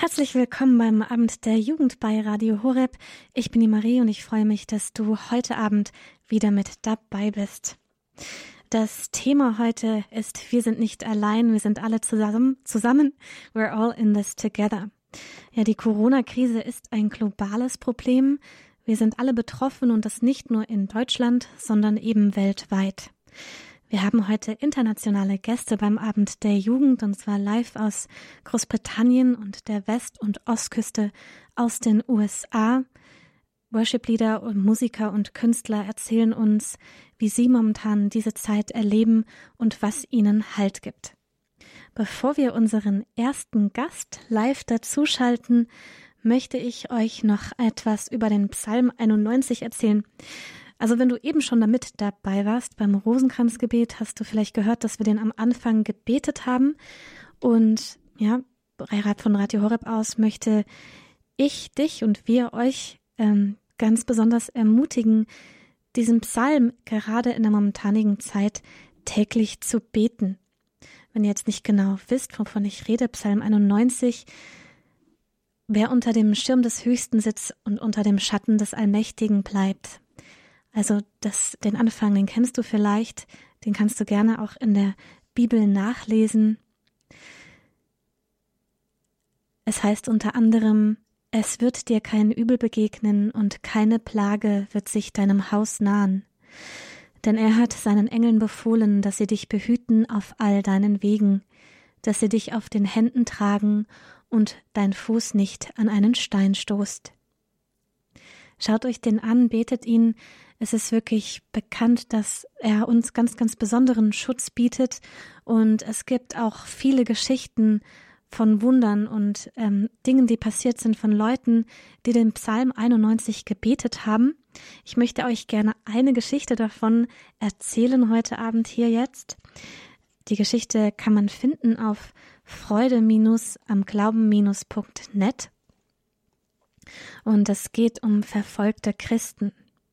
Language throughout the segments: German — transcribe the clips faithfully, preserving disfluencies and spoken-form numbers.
Herzlich willkommen beim Abend der Jugend bei Radio Horeb. Ich bin die Marie und ich freue mich, dass du heute Abend wieder mit dabei bist. Das Thema heute ist: Wir sind nicht allein, wir sind alle zusammen, zusammen. We're all in this together. Ja, die Corona-Krise ist ein globales Problem. Wir sind alle betroffen und das nicht nur in Deutschland, sondern eben weltweit. Wir haben heute internationale Gäste beim Abend der Jugend, und zwar live aus Großbritannien und der West- und Ostküste aus den U S A. Worship-Leader und Musiker und Künstler erzählen uns, wie sie momentan diese Zeit erleben und was ihnen Halt gibt. Bevor wir unseren ersten Gast live dazuschalten, möchte ich euch noch etwas über den Psalm einundneunzig erzählen. Also wenn du eben schon damit dabei warst, beim Rosenkranzgebet, hast du vielleicht gehört, dass wir den am Anfang gebetet haben. Und ja, von Radio Horeb aus möchte ich dich und wir euch ähm, ganz besonders ermutigen, diesen Psalm gerade in der momentanigen Zeit täglich zu beten. Wenn ihr jetzt nicht genau wisst, wovon ich rede, Psalm einundneunzig, wer unter dem Schirm des Höchsten sitzt und unter dem Schatten des Allmächtigen bleibt. Also das, den Anfang, den kennst du vielleicht, den kannst du gerne auch in der Bibel nachlesen. Es heißt unter anderem: Es wird dir kein Übel begegnen und keine Plage wird sich deinem Haus nahen. Denn er hat seinen Engeln befohlen, dass sie dich behüten auf all deinen Wegen, dass sie dich auf den Händen tragen und dein Fuß nicht an einen Stein stoßt. Schaut euch den an, betet ihn. Es ist wirklich bekannt, dass er uns ganz, ganz besonderen Schutz bietet, und es gibt auch viele Geschichten von Wundern und ähm, Dingen, die passiert sind von Leuten, die den Psalm einundneunzig gebetet haben. Ich möchte euch gerne eine Geschichte davon erzählen heute Abend hier jetzt. Die Geschichte kann man finden auf freude am glauben punkt net, und es geht um verfolgte Christen.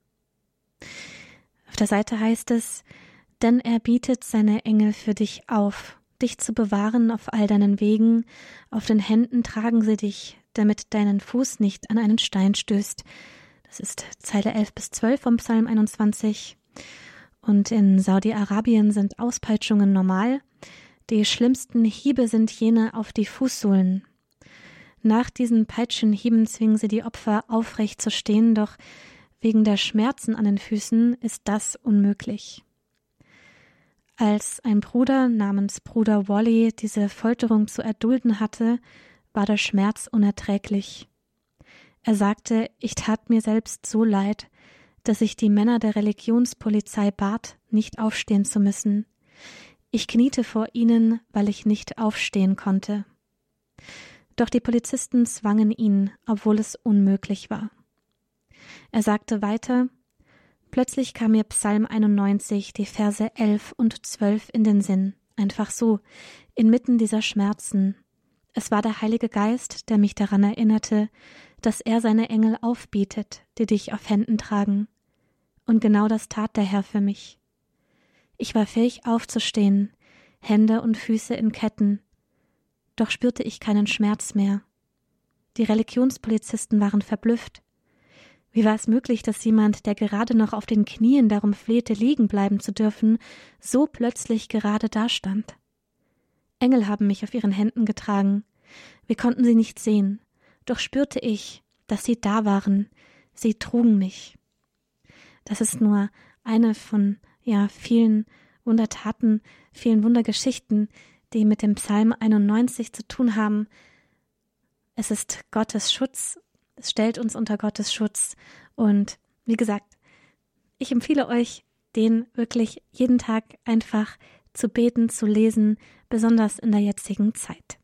Auf der Seite heißt es: Denn er bietet seine Engel für dich auf, dich zu bewahren auf all deinen Wegen. Auf den Händen tragen sie dich, damit deinen Fuß nicht an einen Stein stößt. Das ist Zeile elf bis zwölf vom Psalm einundzwanzig. Und in Saudi-Arabien sind Auspeitschungen normal. Die schlimmsten Hiebe sind jene auf die Fußsohlen. Nach diesen Peitschenhieben zwingen sie die Opfer, aufrecht zu stehen, doch wegen der Schmerzen an den Füßen ist das unmöglich. Als ein Bruder namens Bruder Wally diese Folterung zu erdulden hatte, war der Schmerz unerträglich. Er sagte: Ich tat mir selbst so leid, dass ich die Männer der Religionspolizei bat, nicht aufstehen zu müssen. Ich kniete vor ihnen, weil ich nicht aufstehen konnte. Doch die Polizisten zwangen ihn, obwohl es unmöglich war. Er sagte weiter: Plötzlich kam mir Psalm einundneunzig, die Verse elf und zwölf in den Sinn, einfach so, inmitten dieser Schmerzen. Es war der Heilige Geist, der mich daran erinnerte, dass er seine Engel aufbietet, die dich auf Händen tragen. Und genau das tat der Herr für mich. Ich war fähig aufzustehen, Hände und Füße in Ketten, doch spürte ich keinen Schmerz mehr. Die Religionspolizisten waren verblüfft. Wie war es möglich, dass jemand, der gerade noch auf den Knien darum flehte, liegen bleiben zu dürfen, so plötzlich gerade dastand? Engel haben mich auf ihren Händen getragen. Wir konnten sie nicht sehen, doch spürte ich, dass sie da waren. Sie trugen mich. Das ist nur eine von ja vielen Wundertaten, vielen Wundergeschichten, die mit dem Psalm einundneunzig zu tun haben. Es ist Gottes Schutz, es stellt uns unter Gottes Schutz, und wie gesagt, ich empfehle euch, den wirklich jeden Tag einfach zu beten, zu lesen, besonders in der jetzigen Zeit.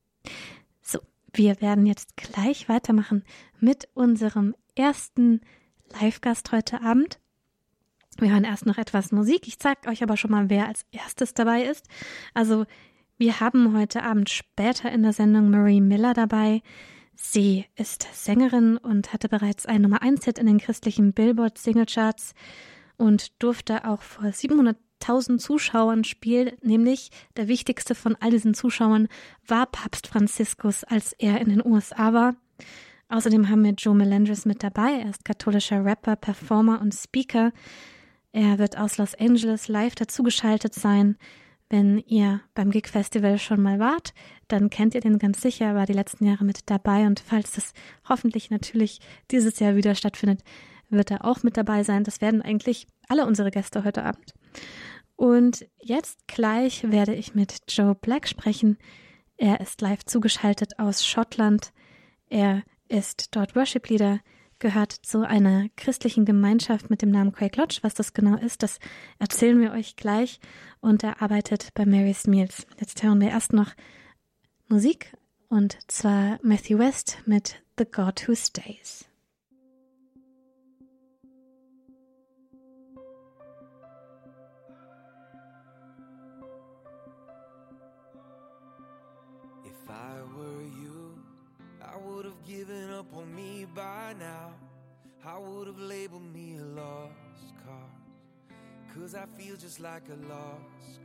So, wir werden jetzt gleich weitermachen mit unserem ersten Live-Gast heute Abend. Wir hören erst noch etwas Musik. Ich zeige euch aber schon mal, wer als erstes dabei ist. Also wir haben heute Abend später in der Sendung Marie Miller dabei. Sie ist Sängerin und hatte bereits einen Nummer eins Hit in den christlichen Billboard Singlecharts und durfte auch vor siebenhundert tausend Zuschauern spielt, nämlich der wichtigste von all diesen Zuschauern war Papst Franziskus, als er in den U S A war. Außerdem haben wir Joe Melendres mit dabei. Er ist katholischer Rapper, Performer und Speaker. Er wird aus Los Angeles live dazugeschaltet sein. Wenn ihr beim Gig Festival schon mal wart, dann kennt ihr den ganz sicher. Er war die letzten Jahre mit dabei. Und falls das hoffentlich natürlich dieses Jahr wieder stattfindet, wird er auch mit dabei sein. Das werden eigentlich alle unsere Gäste heute Abend. Und jetzt gleich werde ich mit Joe Black sprechen. Er ist live zugeschaltet aus Schottland. Er ist dort Worship Leader, gehört zu einer christlichen Gemeinschaft mit dem Namen Craig Lodge. Was das genau ist, das erzählen wir euch gleich. Und er arbeitet bei Mary's Meals. Jetzt hören wir erst noch Musik, und zwar Matthew West mit The God Who Stays. If I were you, I would have given up on me by now. I would have labeled me a lost cause, cause I feel just like a lost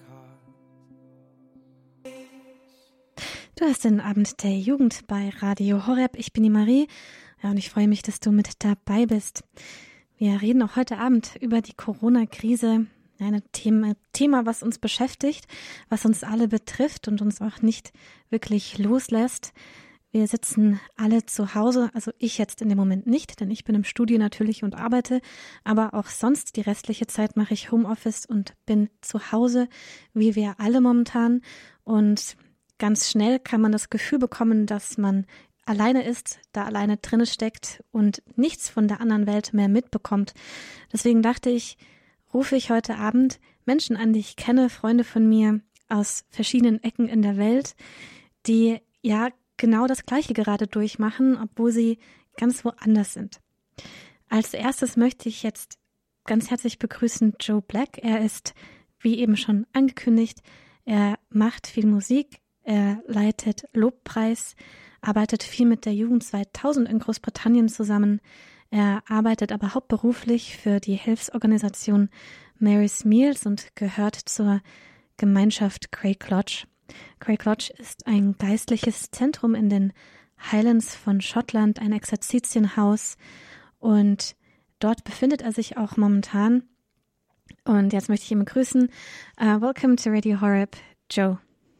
cause. Du hast den Abend der Jugend bei Radio Horeb. Ich bin die Marie, ja, und ich freue mich, dass du mit dabei bist. Wir reden auch heute Abend über die Corona-Krise. Ein Thema, Thema, was uns beschäftigt, was uns alle betrifft und uns auch nicht wirklich loslässt. Wir sitzen alle zu Hause, also ich jetzt in dem Moment nicht, denn ich bin im Studio natürlich und arbeite, aber auch sonst die restliche Zeit mache ich Homeoffice und bin zu Hause, wie wir alle momentan. Und ganz schnell kann man das Gefühl bekommen, dass man alleine ist, da alleine drinne steckt und nichts von der anderen Welt mehr mitbekommt. Deswegen dachte ich, rufe ich heute Abend Menschen an, die ich kenne, Freunde von mir aus verschiedenen Ecken in der Welt, die ja genau das Gleiche gerade durchmachen, obwohl sie ganz woanders sind. Als erstes möchte ich jetzt ganz herzlich begrüßen Joe Black. Er ist, wie eben schon angekündigt, er macht viel Musik, er leitet Lobpreis, arbeitet viel mit der Jugend zweitausend in Großbritannien zusammen. Er arbeitet aber hauptberuflich für die Hilfsorganisation Mary's Meals und gehört zur Gemeinschaft Craig Lodge. Craig Lodge ist ein geistliches Zentrum in den Highlands von Schottland, ein Exerzitienhaus, und dort befindet er sich auch momentan. Und jetzt möchte ich ihn begrüßen. Uh, welcome to Radio Horeb, Joe.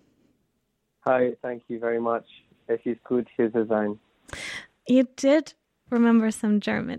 Hi, thank you very much. Es ist gut, hier zu sein. You did remember some German.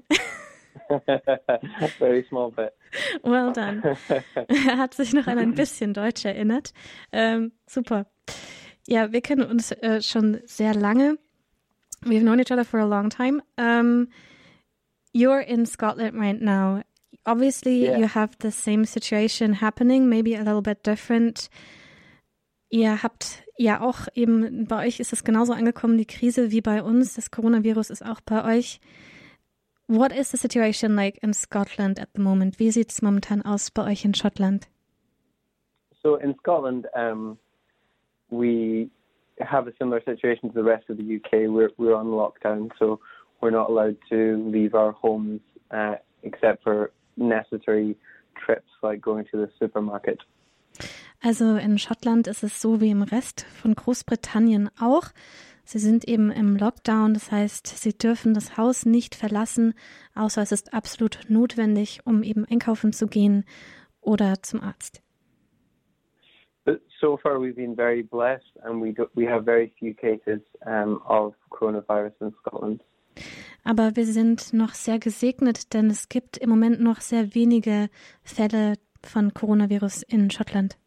Very small bit. Well done. Er hat sich noch an ein bisschen Deutsch erinnert. Ähm, super. Ja, wir kennen uns äh, schon sehr lange. We've known each other for a long time. Um, you're in Scotland right now. Obviously, yeah. You have the same situation happening, maybe a little bit different. Ihr habt ja auch eben, bei euch ist es genauso angekommen, die Krise wie bei uns. Das Coronavirus ist auch bei euch. What is the situation like in Scotland at the moment? Wie sieht es momentan aus bei euch in Schottland? So in Scotland, um, we have a similar situation to the rest of the U K. We're we're on lockdown, so we're not allowed to leave our homes uh, except for necessary trips like going to the supermarket. Also in Schottland ist es so wie im Rest von Großbritannien auch. Sie sind eben im Lockdown, das heißt, sie dürfen das Haus nicht verlassen, außer es ist absolut notwendig, um eben einkaufen zu gehen oder zum Arzt. But so far we've been very blessed and we do, we have very few cases um, of coronavirus in Scotland. Aber wir sind noch sehr gesegnet, denn es gibt im Moment noch sehr wenige Fälle von Coronavirus in Schottland.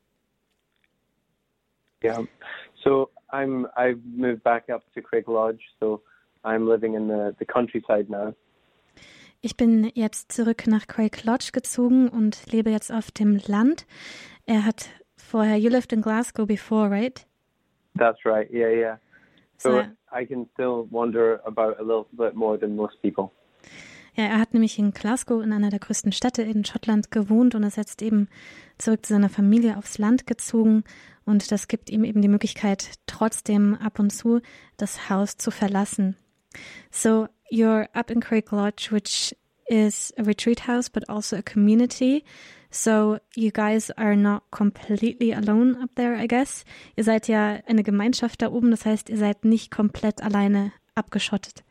Yeah, so I'm I've moved back up to Craig Lodge, so I'm living in the, the countryside now. Ich bin jetzt zurück nach Craig Lodge gezogen und lebe jetzt auf dem Land. Er hat vorher, you lived in Glasgow before, right? That's right, yeah, yeah. So, So I can still wander about a little bit more than most people. Ja, er hat nämlich in Glasgow, in einer der größten Städte in Schottland, gewohnt und ist jetzt eben zurück zu seiner Familie aufs Land gezogen. Und das gibt ihm eben die Möglichkeit, trotzdem ab und zu das Haus zu verlassen. So, you're up in Craig Lodge, which is a retreat house, but also a community. So you guys are not completely alone up there, I guess. Ihr seid ja eine Gemeinschaft da oben, das heißt, ihr seid nicht komplett alleine abgeschottet.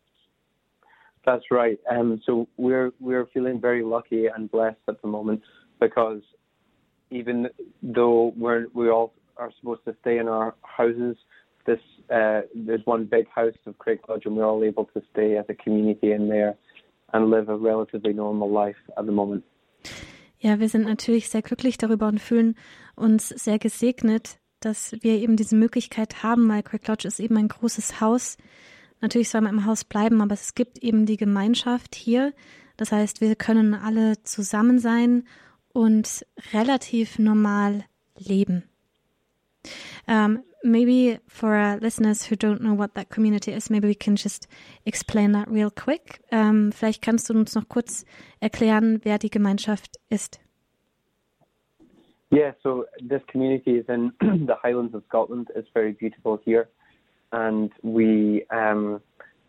That's right. Um, so we're we're feeling very lucky and blessed at the moment because even though we're we all are supposed to stay in our houses, this uh, there's one big house of Craig Lodge, and we're all able to stay as a community in there and live a relatively normal life at the moment. Ja, wir sind natürlich sehr glücklich darüber und fühlen uns sehr gesegnet, dass wir eben diese Möglichkeit haben, weil Craig Lodge ist eben ein großes Haus. Natürlich soll man im Haus bleiben, aber es gibt eben die Gemeinschaft hier. Das heißt, wir können alle zusammen sein und relativ normal leben. Um, maybe for our listeners who don't know what that community is, maybe we can just explain that real quick. Um, vielleicht kannst du uns noch kurz erklären, wer die Gemeinschaft ist. Yeah, so this community is in the Highlands of Scotland. It's very beautiful here, and we um,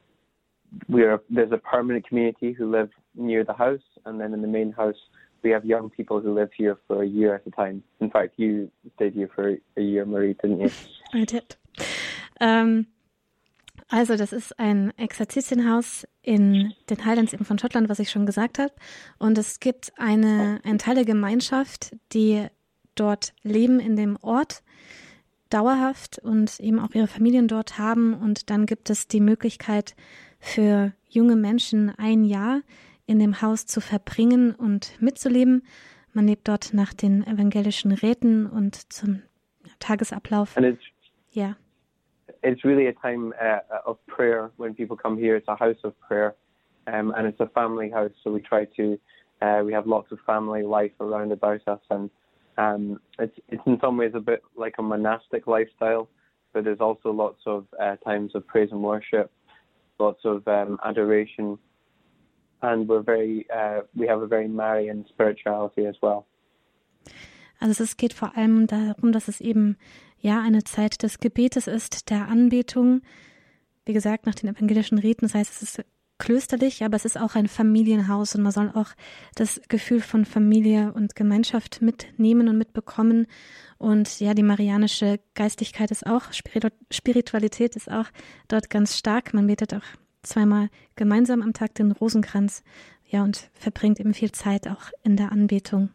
we are there's a permanent community who live near the house, and then in the main house we have young people who live here for a year at a time. In fact, you stayed here for a year, Marie, didn't you? I did. Um, also das ist ein Exerzitienhaus in den Highlands eben von Schottland, was ich schon gesagt habe. Und es gibt eine, einen Teil der Gemeinschaft, die dort leben in dem Ort, dauerhaft und eben auch ihre Familien dort haben. Und dann gibt es die Möglichkeit für junge Menschen ein Jahr in dem Haus zu verbringen und mitzuleben. Man lebt dort nach den evangelischen Räten und zum Tagesablauf. And it's, yeah. It's really a time uh, of prayer when people come here. It's a house of prayer, um, and it's a family house. So we try to, uh, we have lots of family life around about us, and um, it's it's in some ways a bit like a monastic lifestyle, but there's also lots of uh, times of praise and worship, lots of um, adoration. And we're very, uh, we have a very Marian spirituality as well. Also es geht vor allem darum, dass es eben ja eine Zeit des Gebetes ist, der Anbetung. Wie gesagt, nach den evangelischen Riten. Das heißt, es ist klösterlich, aber es ist auch ein Familienhaus und man soll auch das Gefühl von Familie und Gemeinschaft mitnehmen und mitbekommen. Und ja, die marianische Geistlichkeit ist auch, Spiritualität ist auch dort ganz stark. Man betet auch zweimal gemeinsam am Tag den Rosenkranz, ja, und verbringt eben viel Zeit auch in der Anbetung.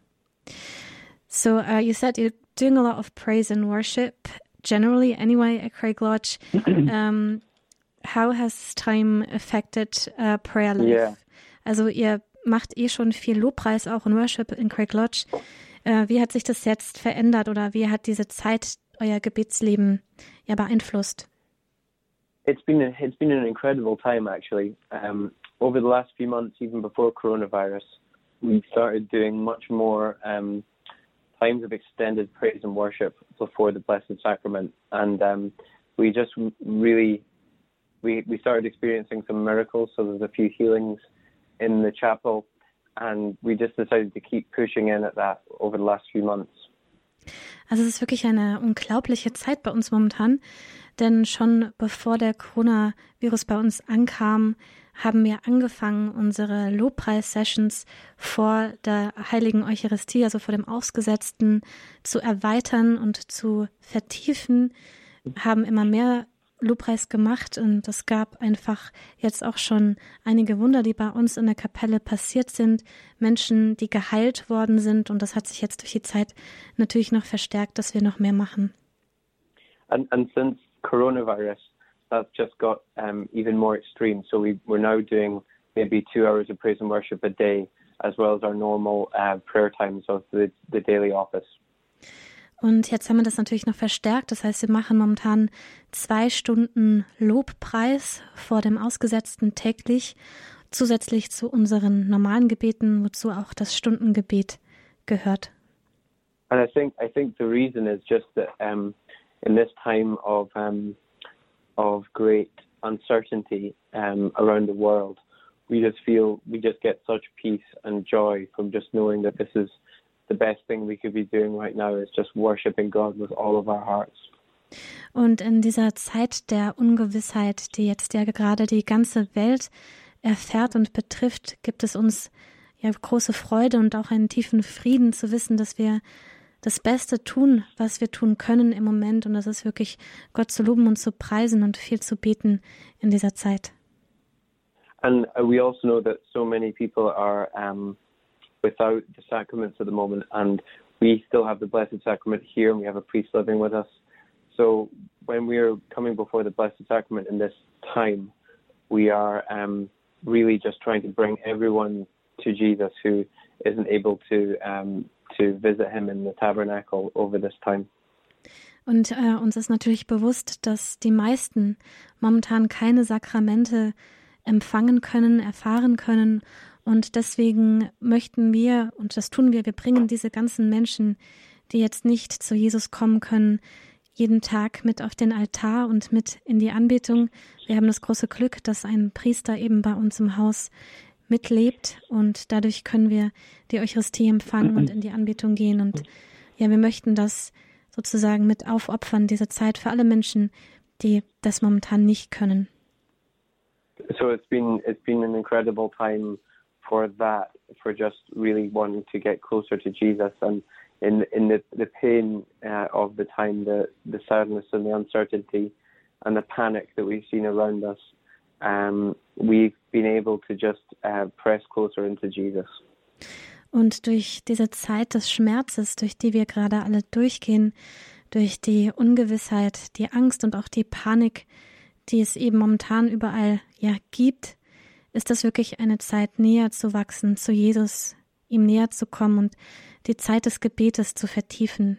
So, uh, you said you're doing a lot of praise and worship, generally anyway, at Craig Lodge. um, how has this time affected uh, prayer life? Yeah. Also ihr macht eh schon viel Lobpreis auch und Worship in Craig Lodge. Uh, wie hat sich das jetzt verändert oder wie hat diese Zeit euer Gebetsleben ja beeinflusst? It's been a, it's been an incredible time actually. Um, over the last few months, even before coronavirus, we started doing much more um, times of extended praise and worship before the Blessed Sacrament, and um, we just really we we started experiencing some miracles. So there's a few healings in the chapel, and we just decided to keep pushing in at that over the last few months. Also es ist wirklich eine unglaubliche Zeit bei uns momentan, denn schon bevor der Coronavirus bei uns ankam, haben wir angefangen, unsere Lobpreis-Sessions vor der Heiligen Eucharistie, also vor dem Ausgesetzten, zu erweitern und zu vertiefen, haben immer mehr Lobpreis gemacht und es gab einfach jetzt auch schon einige Wunder, die bei uns in der Kapelle passiert sind, Menschen, die geheilt worden sind und das hat sich jetzt durch die Zeit natürlich noch verstärkt, dass wir noch mehr machen. And, and since coronavirus, that's just got um, even more extreme. So we, we're now doing maybe two hours of praise and worship a day, as well as our normal uh, prayer times of the, the daily office. Und jetzt haben wir das natürlich noch verstärkt. Das heißt, wir machen momentan zwei Stunden Lobpreis vor dem Ausgesetzten täglich, zusätzlich zu unseren normalen Gebeten, wozu auch das Stundengebet gehört. And I think I think the reason is just that um, in this time of um, of great uncertainty um, around the world, we just feel we just get such peace and joy from just knowing that this is the best thing we could be doing right now is just worshiping God with all of our hearts. Und in dieser Zeit der Ungewissheit, die jetzt ja gerade die ganze Welt erfährt und betrifft, gibt es uns ja, große Freude und auch einen tiefen Frieden zu wissen, dass wir das Beste tun, was wir tun können im Moment. Und das ist wirklich, Gott zu loben und zu preisen und viel zu beten in dieser Zeit. And we also know that so many people are um, without the sacraments at the moment, and we still have the Blessed Sacrament here, and we have a priest living with us. So when we're coming before the Blessed Sacrament in this time, we are um, really just trying to bring everyone to Jesus who isn't able to um, to visit him in the tabernacle over this time. Und äh, uns ist natürlich bewusst, dass die meisten momentan keine Sakramente empfangen können, erfahren können. Und deswegen möchten wir, und das tun wir, wir bringen diese ganzen Menschen, die jetzt nicht zu Jesus kommen können, jeden Tag mit auf den Altar und mit in die Anbetung. Wir haben das große Glück, dass ein Priester eben bei uns im Haus mitlebt und dadurch können wir die Eucharistie empfangen und in die Anbetung gehen. Und ja, wir möchten das sozusagen mit aufopfern, diese Zeit für alle Menschen, die das momentan nicht können. So it's been it's been an incredible time for that, for just really wanting to get closer to Jesus, and in in the the pain uh, of the time, the the sadness and the uncertainty and the panic that we've seen around us, um, we've been able to just uh, press closer into Jesus. Und durch diese Zeit des Schmerzes, durch die wir gerade alle durchgehen, durch die Ungewissheit, die Angst und auch die Panik, die es eben momentan überall ja gibt, ist das wirklich eine Zeit, näher zu wachsen zu Jesus, ihm näher zu kommen und die Zeit des Gebetes zu vertiefen.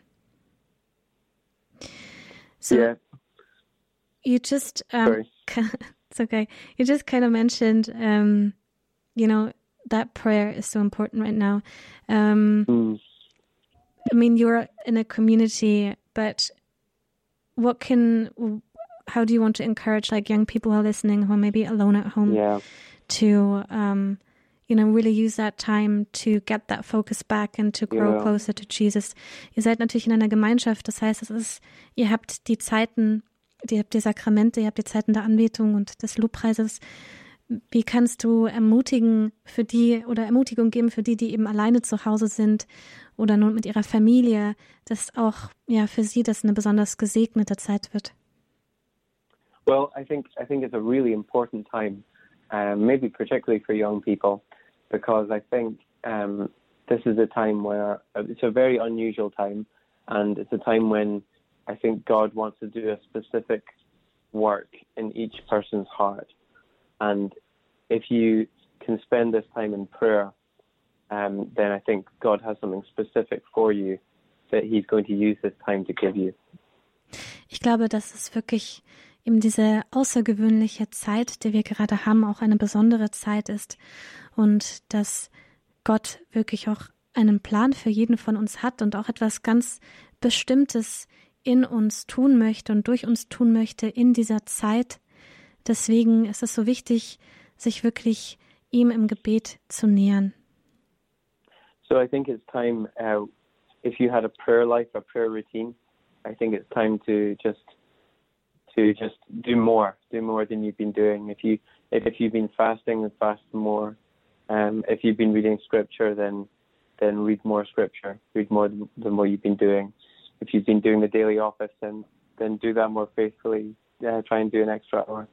So, yeah. you just um, Sorry. it's okay. You just kind of mentioned, um, you know, that prayer is so important right now. Um, Mm. I mean, you're in a community, but what can, how do you want to encourage like young people who are listening who are maybe alone at home Yeah. to, um, you know, really use that time to get that focus back and to grow Yeah. closer to Jesus? Ihr seid natürlich in einer Gemeinschaft, das heißt, es ist, ihr habt die Zeiten, ihr habt die Sakramente, ihr habt die Zeiten der Anbetung und des Lobpreises. Wie kannst du ermutigen für die oder Ermutigung geben für die, die eben alleine zu Hause sind oder nun mit ihrer Familie, dass auch ja für sie das eine besonders gesegnete Zeit wird? Well, I think I think it's a really important time, um, maybe particularly for young people, because I think um, this is a time where it's a very unusual time, and it's a time when I think God wants to do a specific work in each person's heart. And if you can spend this time in prayer, um, then I think God has something specific for you that he's going to use this time to give you. Ich glaube, dass es wirklich eben diese außergewöhnliche Zeit, die wir gerade haben, auch eine besondere Zeit ist und dass Gott wirklich auch einen Plan für jeden von uns hat und auch etwas ganz Bestimmtes in uns tun möchte und durch uns tun möchte in dieser Zeit. Deswegen ist es so wichtig, sich wirklich ihm im Gebet zu nähern. So I think it's time, uh, if you had a prayer life, a prayer routine, I think it's time to just to just do more, do more than you've been doing. If you if, if you've been fasting, then fast more. Um, if you've been reading scripture, then then read more scripture, read more than, than what you've been doing. If you've been doing the daily office, then then do that more faithfully. Uh, try and do an extra hour.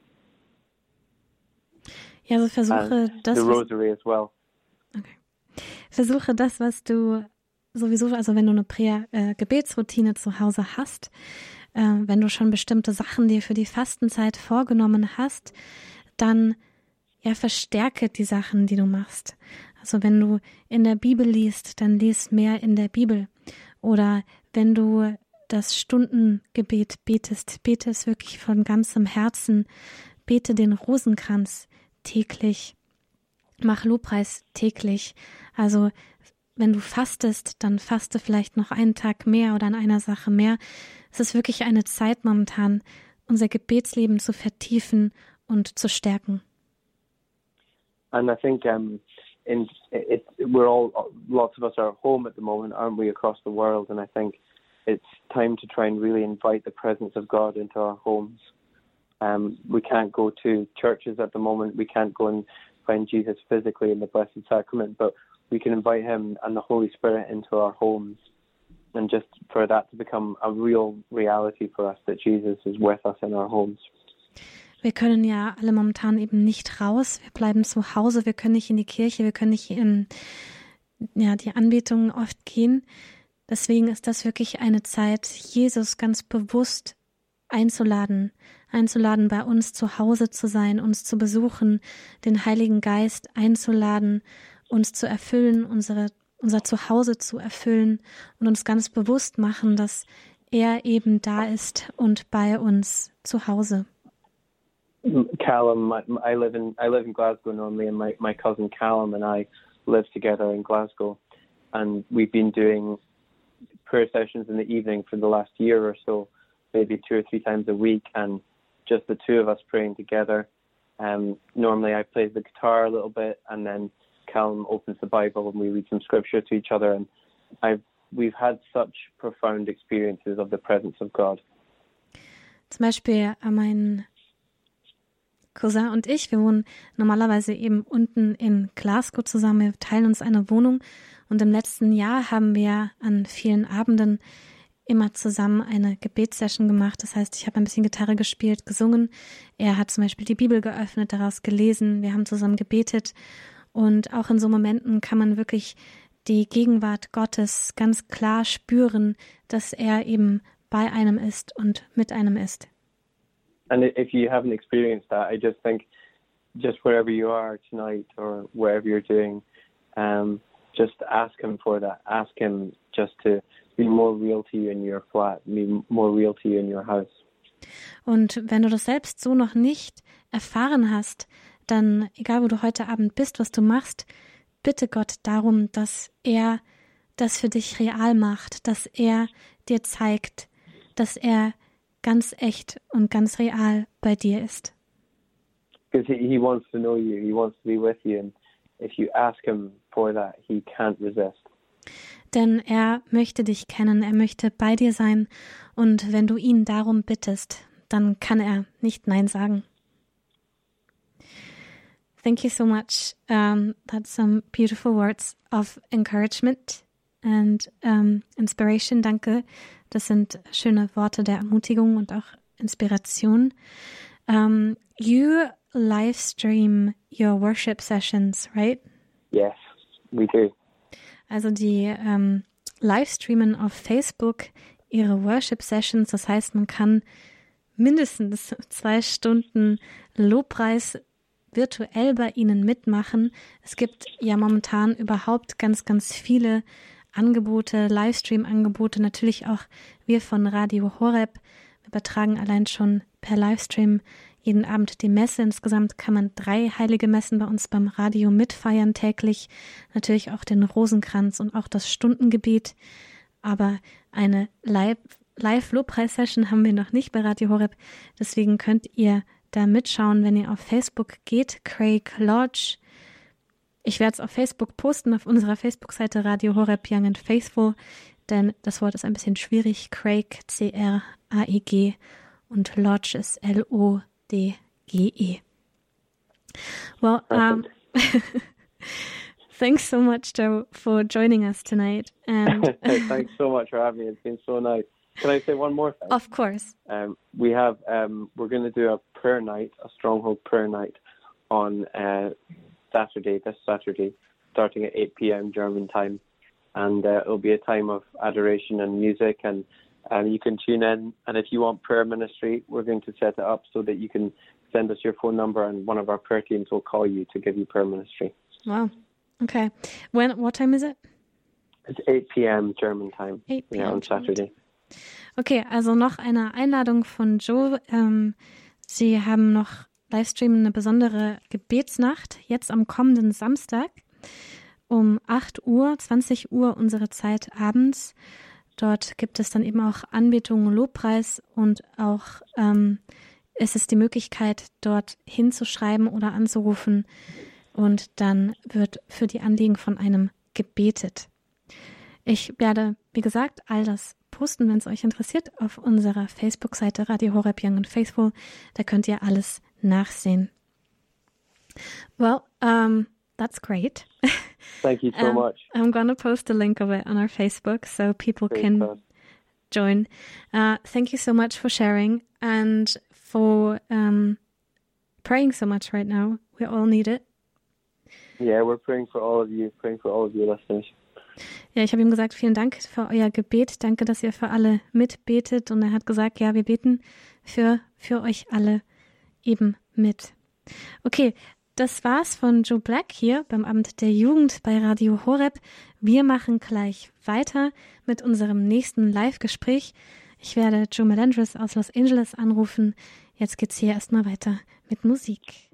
Ja, also versuche And das, the was, rosary as well. okay. Versuche das, was du sowieso, also wenn du eine Prä- äh, Gebetsroutine zu Hause hast, äh, wenn du schon bestimmte Sachen dir für die Fastenzeit vorgenommen hast, dann ja verstärke die Sachen, die du machst. Also wenn du in der Bibel liest, dann lies mehr in der Bibel. Oder wenn du das Stundengebet betest, bete es wirklich von ganzem Herzen. Bete den Rosenkranz täglich. Mach Lobpreis täglich. Also wenn du fastest, dann faste vielleicht noch einen Tag mehr oder an einer Sache mehr. Es ist wirklich eine Zeit momentan, unser Gebetsleben zu vertiefen und zu stärken. And I think um, in it, we're all lots of us are at home at the moment, aren't we, across the world? And I think it's time to try and really invite the presence of God into our homes. Um, we can't go to churches at the moment. We can't go and find Jesus physically in the Blessed Sacrament, but we can invite him and the Holy Spirit into our homes, and just for that to become a real reality for us, that Jesus is with us in our homes. Wir können ja alle momentan eben nicht raus, wir bleiben zu Hause, wir können nicht in die Kirche, wir können nicht in ja, die Anbetungen oft gehen. Deswegen ist das wirklich eine Zeit, Jesus ganz bewusst einzuladen, einzuladen, bei uns zu Hause zu sein, uns zu besuchen, den Heiligen Geist einzuladen, uns zu erfüllen, unsere, unser Zuhause zu erfüllen und uns ganz bewusst machen, dass er eben da ist und bei uns zu Hause. Callum, I live in I live in Glasgow normally, and my, my cousin Callum and I live together in Glasgow, and we've been doing prayer sessions in the evening for the last year or so, maybe two or three times a week, and just the two of us praying together. Um, normally I play the guitar a little bit, and then Callum opens the Bible and we read some scripture to each other, and I've we've had such profound experiences of the presence of God. Zum Beispiel äh, mein Cousin und ich, wir wohnen normalerweise eben unten in Glasgow zusammen, wir teilen uns eine Wohnung und im letzten Jahr haben wir an vielen Abenden immer zusammen eine Gebetssession gemacht. Das heißt, ich habe ein bisschen Gitarre gespielt, gesungen, er hat zum Beispiel die Bibel geöffnet, daraus gelesen, wir haben zusammen gebetet und auch in so Momenten kann man wirklich die Gegenwart Gottes ganz klar spüren, dass er eben bei einem ist und mit einem ist. And if you haven't experienced that, I just think, just wherever you are tonight or wherever you're doing, um, just ask him for that. Ask him just to be more real to you in your flat, be more real to you in your house. Und wenn du das selbst so noch nicht erfahren hast, dann, egal wo du heute Abend bist, was du machst, bitte Gott darum, dass er das für dich real macht, dass er dir zeigt, dass er ganz echt und ganz real bei dir ist. Because he, he wants to know you, he wants to be with you, and if you ask him for that, he can't resist. Denn er möchte dich kennen, er möchte bei dir sein, und wenn du ihn darum bittest, dann kann er nicht Nein sagen. Thank you so much. Um, that's some beautiful words of encouragement and um, inspiration. Danke. Das sind schöne Worte der Ermutigung und auch Inspiration. Um, you live stream your worship sessions, right? Yes, we do. Also die ähm, livestreamen auf Facebook ihre Worship Sessions. Das heißt, man kann mindestens zwei Stunden Lobpreis virtuell bei ihnen mitmachen. Es gibt ja momentan überhaupt ganz, ganz viele Angebote, Livestream-Angebote, natürlich auch wir von Radio Horeb. Wir übertragen allein schon per Livestream jeden Abend die Messe. Insgesamt kann man drei heilige Messen bei uns beim Radio mitfeiern täglich. Natürlich auch den Rosenkranz und auch das Stundengebet. Aber eine Live-Lobpreis-Session haben wir noch nicht bei Radio Horeb. Deswegen könnt ihr da mitschauen, wenn ihr auf Facebook geht. Craig Lodge. Ich werde es auf Facebook posten, auf unserer Facebook-Seite Radio Horeb Young and Faithful, denn das Wort ist ein bisschen schwierig. Craig, C R A I G, und Lodge ist L O D G E. Well, um, thanks so much, Joe, for joining us tonight. And thanks so much for having me. It's been so nice. Can I say one more thing? Of course. Um, we have, um, we're going to do a prayer night, a Stronghold prayer night on uh, Saturday, this Saturday, starting at eight p.m. German time. And uh, it'll be a time of adoration and music, and um, you can tune in. And if you want prayer ministry, we're going to set it up so that you can send us your phone number, and one of our prayer teams will call you to give you prayer ministry. Wow. Okay. When? What time is it? It's eight p.m. German time. eight p.m. Yeah, on Saturday. Okay, also noch eine Einladung von Joe. Ähm, Sie haben noch Livestream eine besondere Gebetsnacht, jetzt am kommenden Samstag um acht Uhr, zwanzig Uhr unsere Zeit abends. Dort gibt es dann eben auch Anbetung, Lobpreis, und auch ähm, es ist die Möglichkeit, dort hinzuschreiben oder anzurufen, und dann wird für die Anliegen von einem gebetet. Ich werde, wie gesagt, all das posten, wenn es euch interessiert, auf unserer Facebook-Seite Radio Horeb Young and Faithful. Da könnt ihr alles nachsehen. Well, um, That's great. Thank you so um, much. I'm going to post a link of it on our Facebook so people Great can stuff. join. Uh, thank you so much for sharing and for um, praying so much right now. We all need it. Yeah, we're praying for all of you, praying for all of your listeners. Ja, ich habe ihm gesagt, vielen Dank für euer Gebet. Danke, dass ihr für alle mitbetet. Und er hat gesagt, ja, wir beten für, für euch alle eben mit. Okay, das war's von Joe Black hier beim Abend der Jugend bei Radio Horeb. Wir machen gleich weiter mit unserem nächsten Live-Gespräch. Ich werde Joe Melendres aus Los Angeles anrufen. Jetzt geht's hier erstmal weiter mit Musik.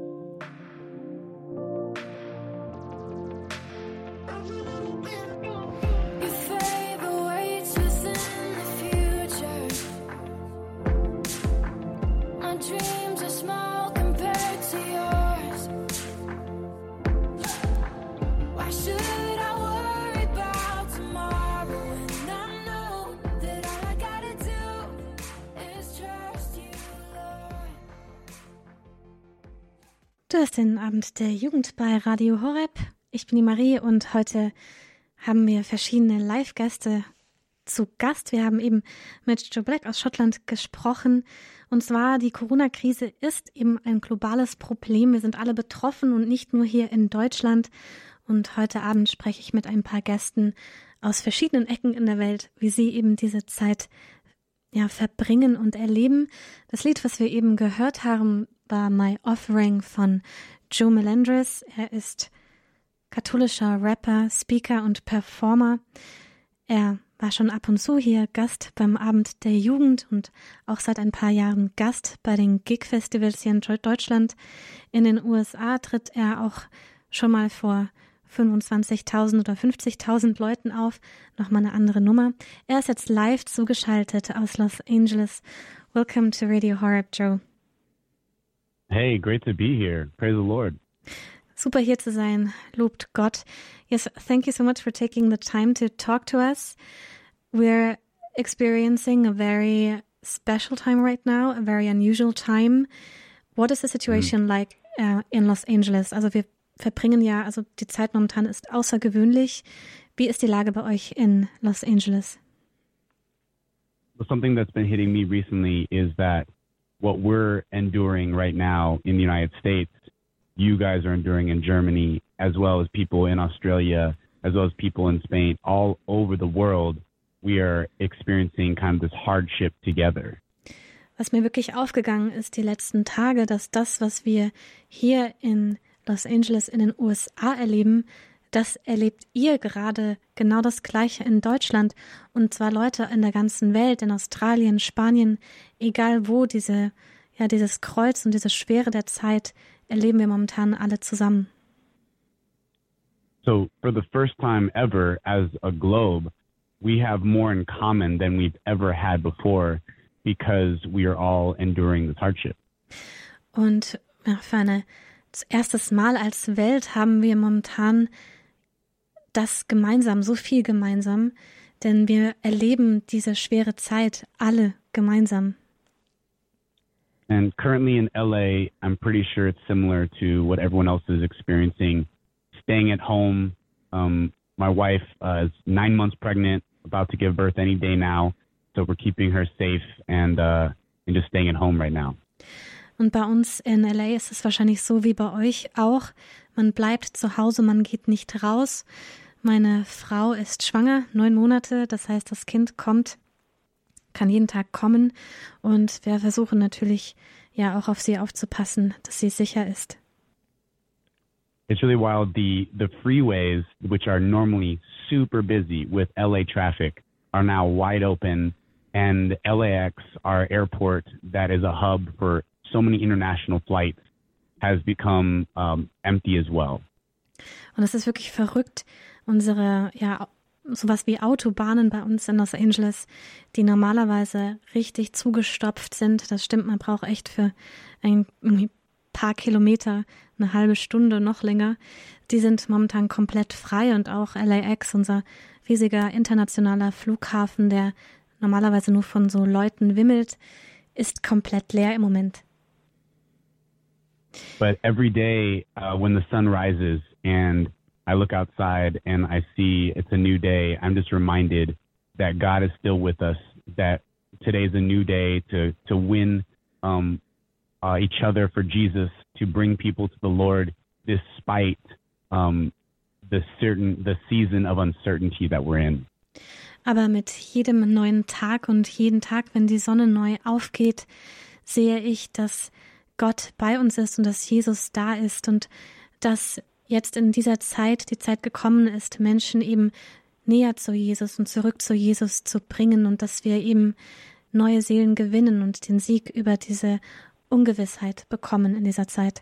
Du hast den Abend der Jugend bei Radio Horeb. Ich bin die Marie und heute haben wir verschiedene Live-Gäste zu Gast. Wir haben eben mit Joe Black aus Schottland gesprochen. Und zwar, die Corona-Krise ist eben ein globales Problem. Wir sind alle betroffen und nicht nur hier in Deutschland. Und heute Abend spreche ich mit ein paar Gästen aus verschiedenen Ecken in der Welt, wie sie eben diese Zeit ja, verbringen und erleben. Das Lied, was wir eben gehört haben, war My Offering von Joe Melendres. Er ist katholischer Rapper, Speaker und Performer. Er war schon ab und zu hier Gast beim Abend der Jugend und auch seit ein paar Jahren Gast bei den Gig-Festivals hier in Deutschland. In den U S A tritt er auch schon mal vor fünfundzwanzigtausend oder fünfzigtausend Leuten auf. Nochmal eine andere Nummer. Er ist jetzt live zugeschaltet aus Los Angeles. Welcome to Radio Horeb, Joe. Hey, great to be here. Praise the Lord. Super hier zu sein. Lobt Gott. Yes, thank you so much for taking the time to talk to us. We're experiencing a very special time right now, a very unusual time. What is the situation mm. like uh, in Los Angeles? Also wir verbringen ja, also die Zeit momentan ist außergewöhnlich. Wie ist die Lage bei euch in Los Angeles? Well, something that's been hitting me recently is that what we're enduring right now in the United States, you guys are enduring in Germany, as well as people in Australia, as well as people in Spain, all over the world. We are experiencing kind of this hardship together. Was mir wirklich aufgegangen ist die letzten Tage, dass das, was wir hier in Los Angeles in den U S A erleben, das erlebt ihr gerade genau das Gleiche in Deutschland. Und zwar Leute in der ganzen Welt, in Australien, Spanien, egal wo, diese, ja, dieses Kreuz und diese Schwere der Zeit erleben wir momentan alle zusammen. So for the first time ever as a globe, we have more in common than we've ever had before because we are all enduring this hardship. Und ja, für ein erstes Mal als Welt haben wir momentan das gemeinsam, so viel gemeinsam, denn wir erleben diese schwere Zeit alle gemeinsam. And currently in L A, I'm pretty sure it's similar to what everyone else is experiencing. Staying at home. Um, my wife uh, is nine months pregnant, about to give birth any day now. So we're keeping her safe and, uh, and just staying at home right now. Und bei uns in L A ist es wahrscheinlich so wie bei euch auch. Man bleibt zu Hause, man geht nicht raus. Meine Frau ist schwanger, neun Monate. Das heißt, das Kind kommt, kann jeden Tag kommen. Und wir versuchen natürlich ja auch auf sie aufzupassen, dass sie sicher ist. It's really wild. The, the freeways, which are normally super busy with L A traffic, are now wide open. And L A X, our airport that is a hub for so many international flights, has become um, empty as well. Und es ist wirklich verrückt. Unsere, ja, sowas wie Autobahnen bei uns in Los Angeles, die normalerweise richtig zugestopft sind. Das stimmt, man braucht echt für ein paar Kilometer eine halbe Stunde, noch länger. Die sind momentan komplett frei und auch L A X, unser riesiger internationaler Flughafen, der normalerweise nur von so Leuten wimmelt, ist komplett leer im Moment. But every day uh, when the sun rises, and I look outside and I see it's a new day, I'm just reminded that God is still with us, that today's a new day to, to win um, uh, each other for Jesus, to bring people to the Lord despite um, the certain the season of uncertainty that we're in. Aber mit jedem neuen Tag und jeden Tag, wenn die Sonne neu aufgeht, sehe ich, dass Gott bei uns ist und dass Jesus da ist und dass jetzt in dieser Zeit die Zeit gekommen ist, Menschen eben näher zu Jesus und zurück zu Jesus zu bringen und dass wir eben neue Seelen gewinnen und den Sieg über diese Ungewissheit bekommen in dieser Zeit.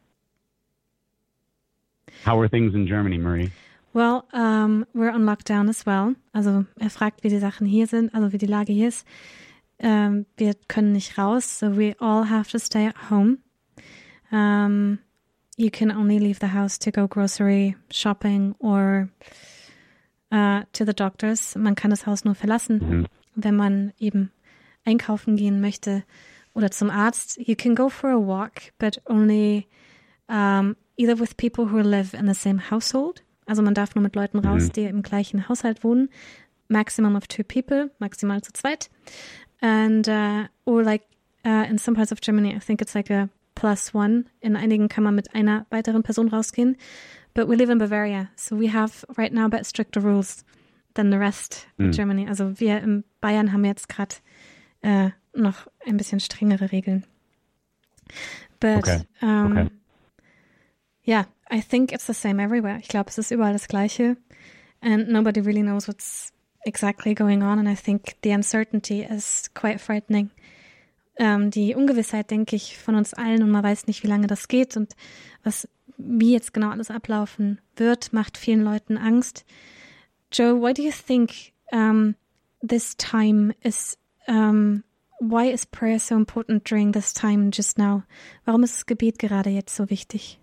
How are things in Germany, Marie? Well, um, we're on lockdown as well. Also er fragt, wie die Sachen hier sind, also wie die Lage hier ist. Um, wir können nicht raus, so we all have to stay at home. Um, you can only leave the house to go grocery shopping or uh, to the doctors. Man kann das Haus nur verlassen, mhm. wenn man eben einkaufen gehen möchte oder zum Arzt. You can go for a walk, but only um, either with people who live in the same household. Also man darf nur mit Leuten raus, mhm. die im gleichen Haushalt wohnen. Maximum of two people, maximal zu zweit. And, uh, or like uh, in some parts of Germany, I think it's like a plus one. In einigen kann man mit einer weiteren Person rausgehen. But we live in Bavaria, so we have right now a bit stricter rules than the rest mhm. of Germany. Also wir in Bayern haben jetzt gerade uh, noch ein bisschen strengere Regeln. But, okay. Um, okay. yeah, I think it's the same everywhere. Ich glaube, es ist überall das Gleiche. And nobody really knows what's exactly going on. And I think the uncertainty is quite frightening. Um, die Ungewissheit, denke ich, von uns allen und man weiß nicht, wie lange das geht und was, wie jetzt genau alles ablaufen wird, macht vielen Leuten Angst. Joe, why do you think um, this time is, um, why is prayer so important during this time just now? Warum ist das Gebet gerade jetzt so wichtig?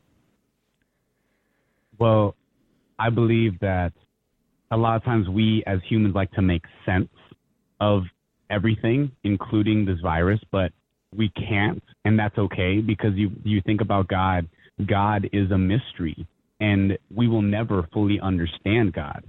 Well, I believe that a lot of times we as humans like to make sense of everything, including this virus, but we can't, and that's okay because you you think about God, God is a mystery, and we will never fully understand God.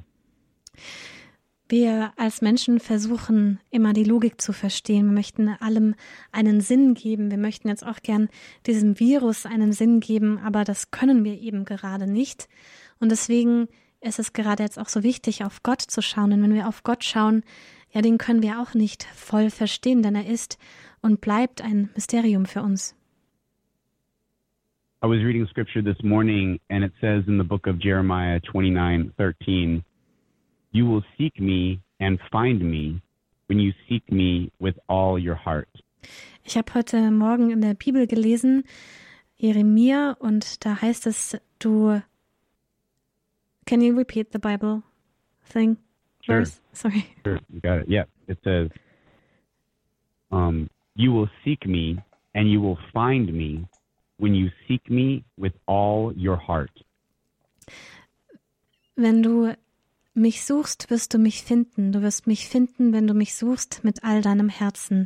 Wir als Menschen versuchen immer die Logik zu verstehen. Wir möchten allem einen Sinn geben. Wir möchten jetzt auch gern diesem Virus einen Sinn geben, aber das können wir eben gerade nicht. Und deswegen ist es gerade jetzt auch so wichtig, auf Gott zu schauen. Denn wenn wir auf Gott schauen, ja, den können wir auch nicht voll verstehen, denn er ist und bleibt ein Mysterium für uns. I was reading scripture this morning and it says in the book of Jeremiah twenty-nine thirteen, you will seek me and find me when you seek me with all your heart. Ich habe heute Morgen in der Bibel gelesen, Jeremia, und da heißt es, du, can you repeat the Bible thing? Sure. Verse? Sorry. Sure, you got it. Yeah, it says, um, you will seek me and you will find me when you seek me with all your heart. Wenn du mich suchst, wirst du mich finden. Du wirst mich finden, wenn du mich suchst mit all deinem Herzen.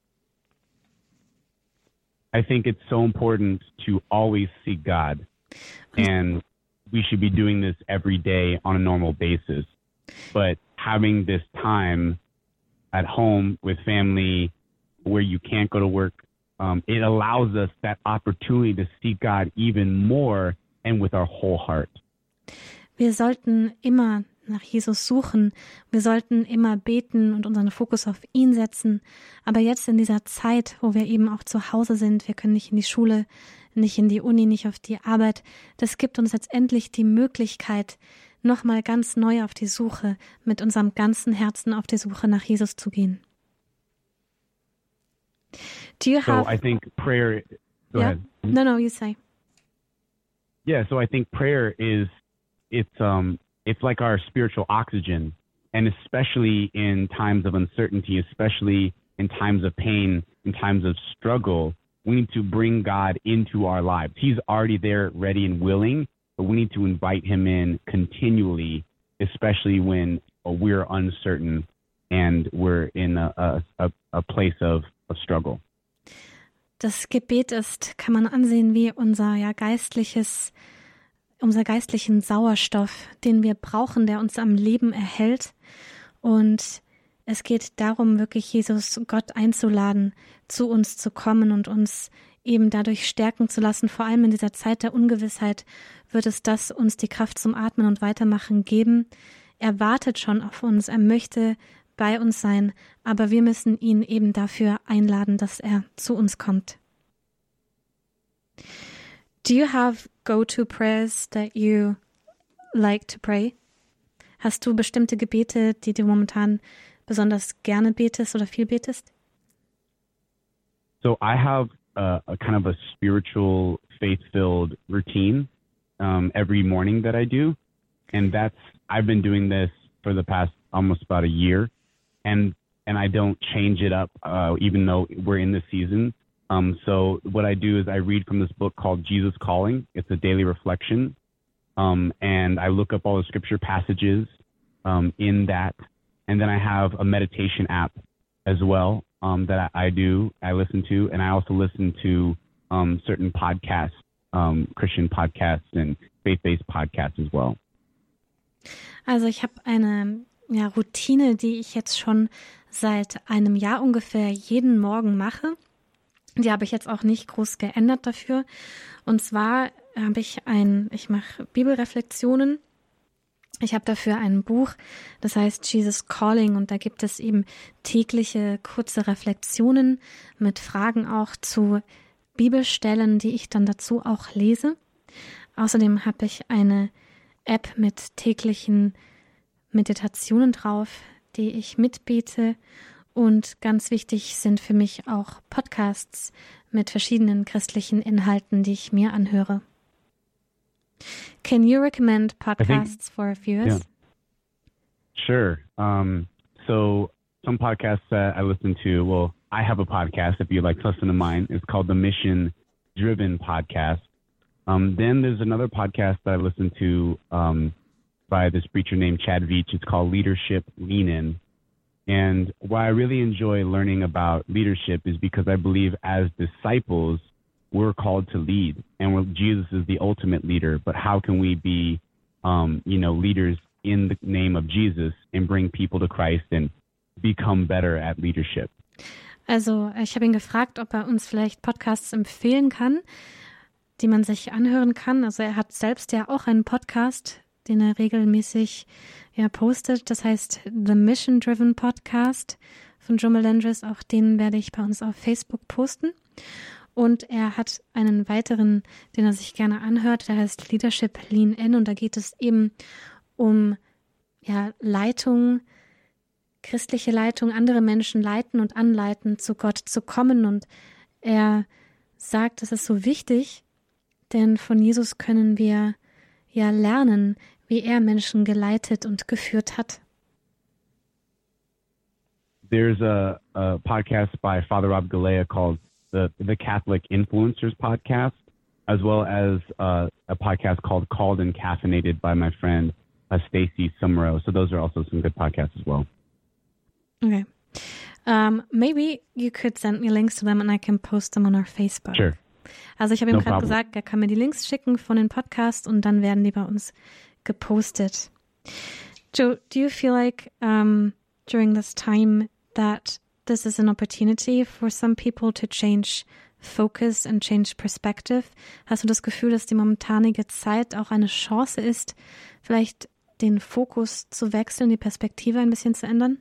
I think it's so important to always seek God. And we should be doing this every day on a normal basis. But having this time at home with family where you can't go to work, um, it allows us that opportunity to seek God even more and with our whole heart. Wir sollten immer nach Jesus suchen. Wir sollten immer beten und unseren Fokus auf ihn setzen. Aber jetzt in dieser Zeit, wo wir eben auch zu Hause sind, wir können nicht in die Schule, nicht in die Uni, nicht auf die Arbeit, das gibt uns jetzt endlich die Möglichkeit, nochmal ganz neu auf die Suche, mit unserem ganzen Herzen auf die Suche nach Jesus zu gehen. Do you have... So I think prayer... Go yeah. ahead. No, no, you say. Yeah, so I think prayer is, it's um, it's like our spiritual oxygen, and especially in times of uncertainty, especially in times of pain, in times of struggle, we need to bring God into our lives. He's already there, ready and willing, but we need to invite him in continually, especially when we're uncertain and we're in a, a, a place of, of struggle. Das Gebet ist, kann man ansehen, wie unser ja geistliches unser geistlichen Sauerstoff, den wir brauchen, der uns am Leben erhält. Und es geht darum, wirklich Jesus, Gott einzuladen, zu uns zu kommen und uns eben dadurch stärken zu lassen. Vor allem in dieser Zeit der Ungewissheit wird es das uns die Kraft zum Atmen und Weitermachen geben. Er wartet schon auf uns, er möchte bei uns sein, aber wir müssen ihn eben dafür einladen, dass er zu uns kommt. Do you have go-to prayers that you like to pray? Hast du bestimmte Gebete, die du momentan besonders gerne betest oder viel betest? So I have a, a kind of a spiritual, faith-filled routine um, every morning that I do. And that's, I've been doing this for the past almost about a year. And, and I don't change it up, uh, even though we're in the season. Um, so what I do is I read from this book called Jesus Calling. It's a daily reflection. Um, and I look up all the scripture passages um, in that. And then I have a meditation app as well um, that I, I do, I listen to. And I also listen to um, certain podcasts, um, Christian podcasts and faith-based podcasts as well. Also ich habe eine ja, Routine, die ich jetzt schon seit einem Jahr ungefähr jeden Morgen mache. Die habe ich jetzt auch nicht groß geändert dafür. Und zwar habe ich ein, ich mache Bibelreflexionen. Ich habe dafür ein Buch, das heißt Jesus Calling, und da gibt es eben tägliche kurze Reflexionen mit Fragen auch zu Bibelstellen, die ich dann dazu auch lese. Außerdem habe ich eine App mit täglichen Meditationen drauf, die ich mitbete. Und ganz wichtig sind für mich auch Podcasts mit verschiedenen christlichen Inhalten, die ich mir anhöre. Can you recommend podcasts think, for viewers? Yeah. Sure. Um, so some podcasts that I listen to, well, I have a podcast, if you'd like to listen to mine. It's called the Mission Driven Podcast. Um, then there's another podcast that I listen to um, by this preacher named Chad Veach. It's called Leadership Lean In. And why I really enjoy learning about leadership is because I believe as disciples, we're called to lead, and we're, Jesus is the ultimate leader. But how can we be, um, you know, leaders in the name of Jesus and bring people to Christ and become better at leadership? Also ich habe ihn gefragt, ob er uns vielleicht Podcasts empfehlen kann, die man sich anhören kann. Also er hat selbst ja auch einen Podcast, den er regelmäßig ja, postet. Das heißt The Mission Driven Podcast von Joe Melendres. Auch den werde ich bei uns auf Facebook posten. Und er hat einen weiteren, den er sich gerne anhört, der heißt Leadership Lean In. Und da geht es eben um ja, Leitung, christliche Leitung, andere Menschen leiten und anleiten, zu Gott zu kommen. Und er sagt, das ist so wichtig, denn von Jesus können wir ja lernen, wie er Menschen geleitet und geführt hat. There's a, a podcast by Father Rob Galea called the the Catholic Influencers Podcast, as well as uh, a podcast called Called and Caffeinated by my friend uh, Stacy Summerow. So those are also some good podcasts as well. Okay. Um, maybe you could send me links to them and I can post them on our Facebook. Sure. Also ich habe ihm No gerade problem. gesagt, er kann mir die Links schicken von den Podcasts und dann werden die bei uns gepostet. Joe, do you feel like um, during this time that this is an opportunity for some people to change focus and change perspective? Hast du das Gefühl, dass die momentanige Zeit auch eine Chance ist, vielleicht den Fokus zu wechseln, die Perspektive ein bisschen zu ändern?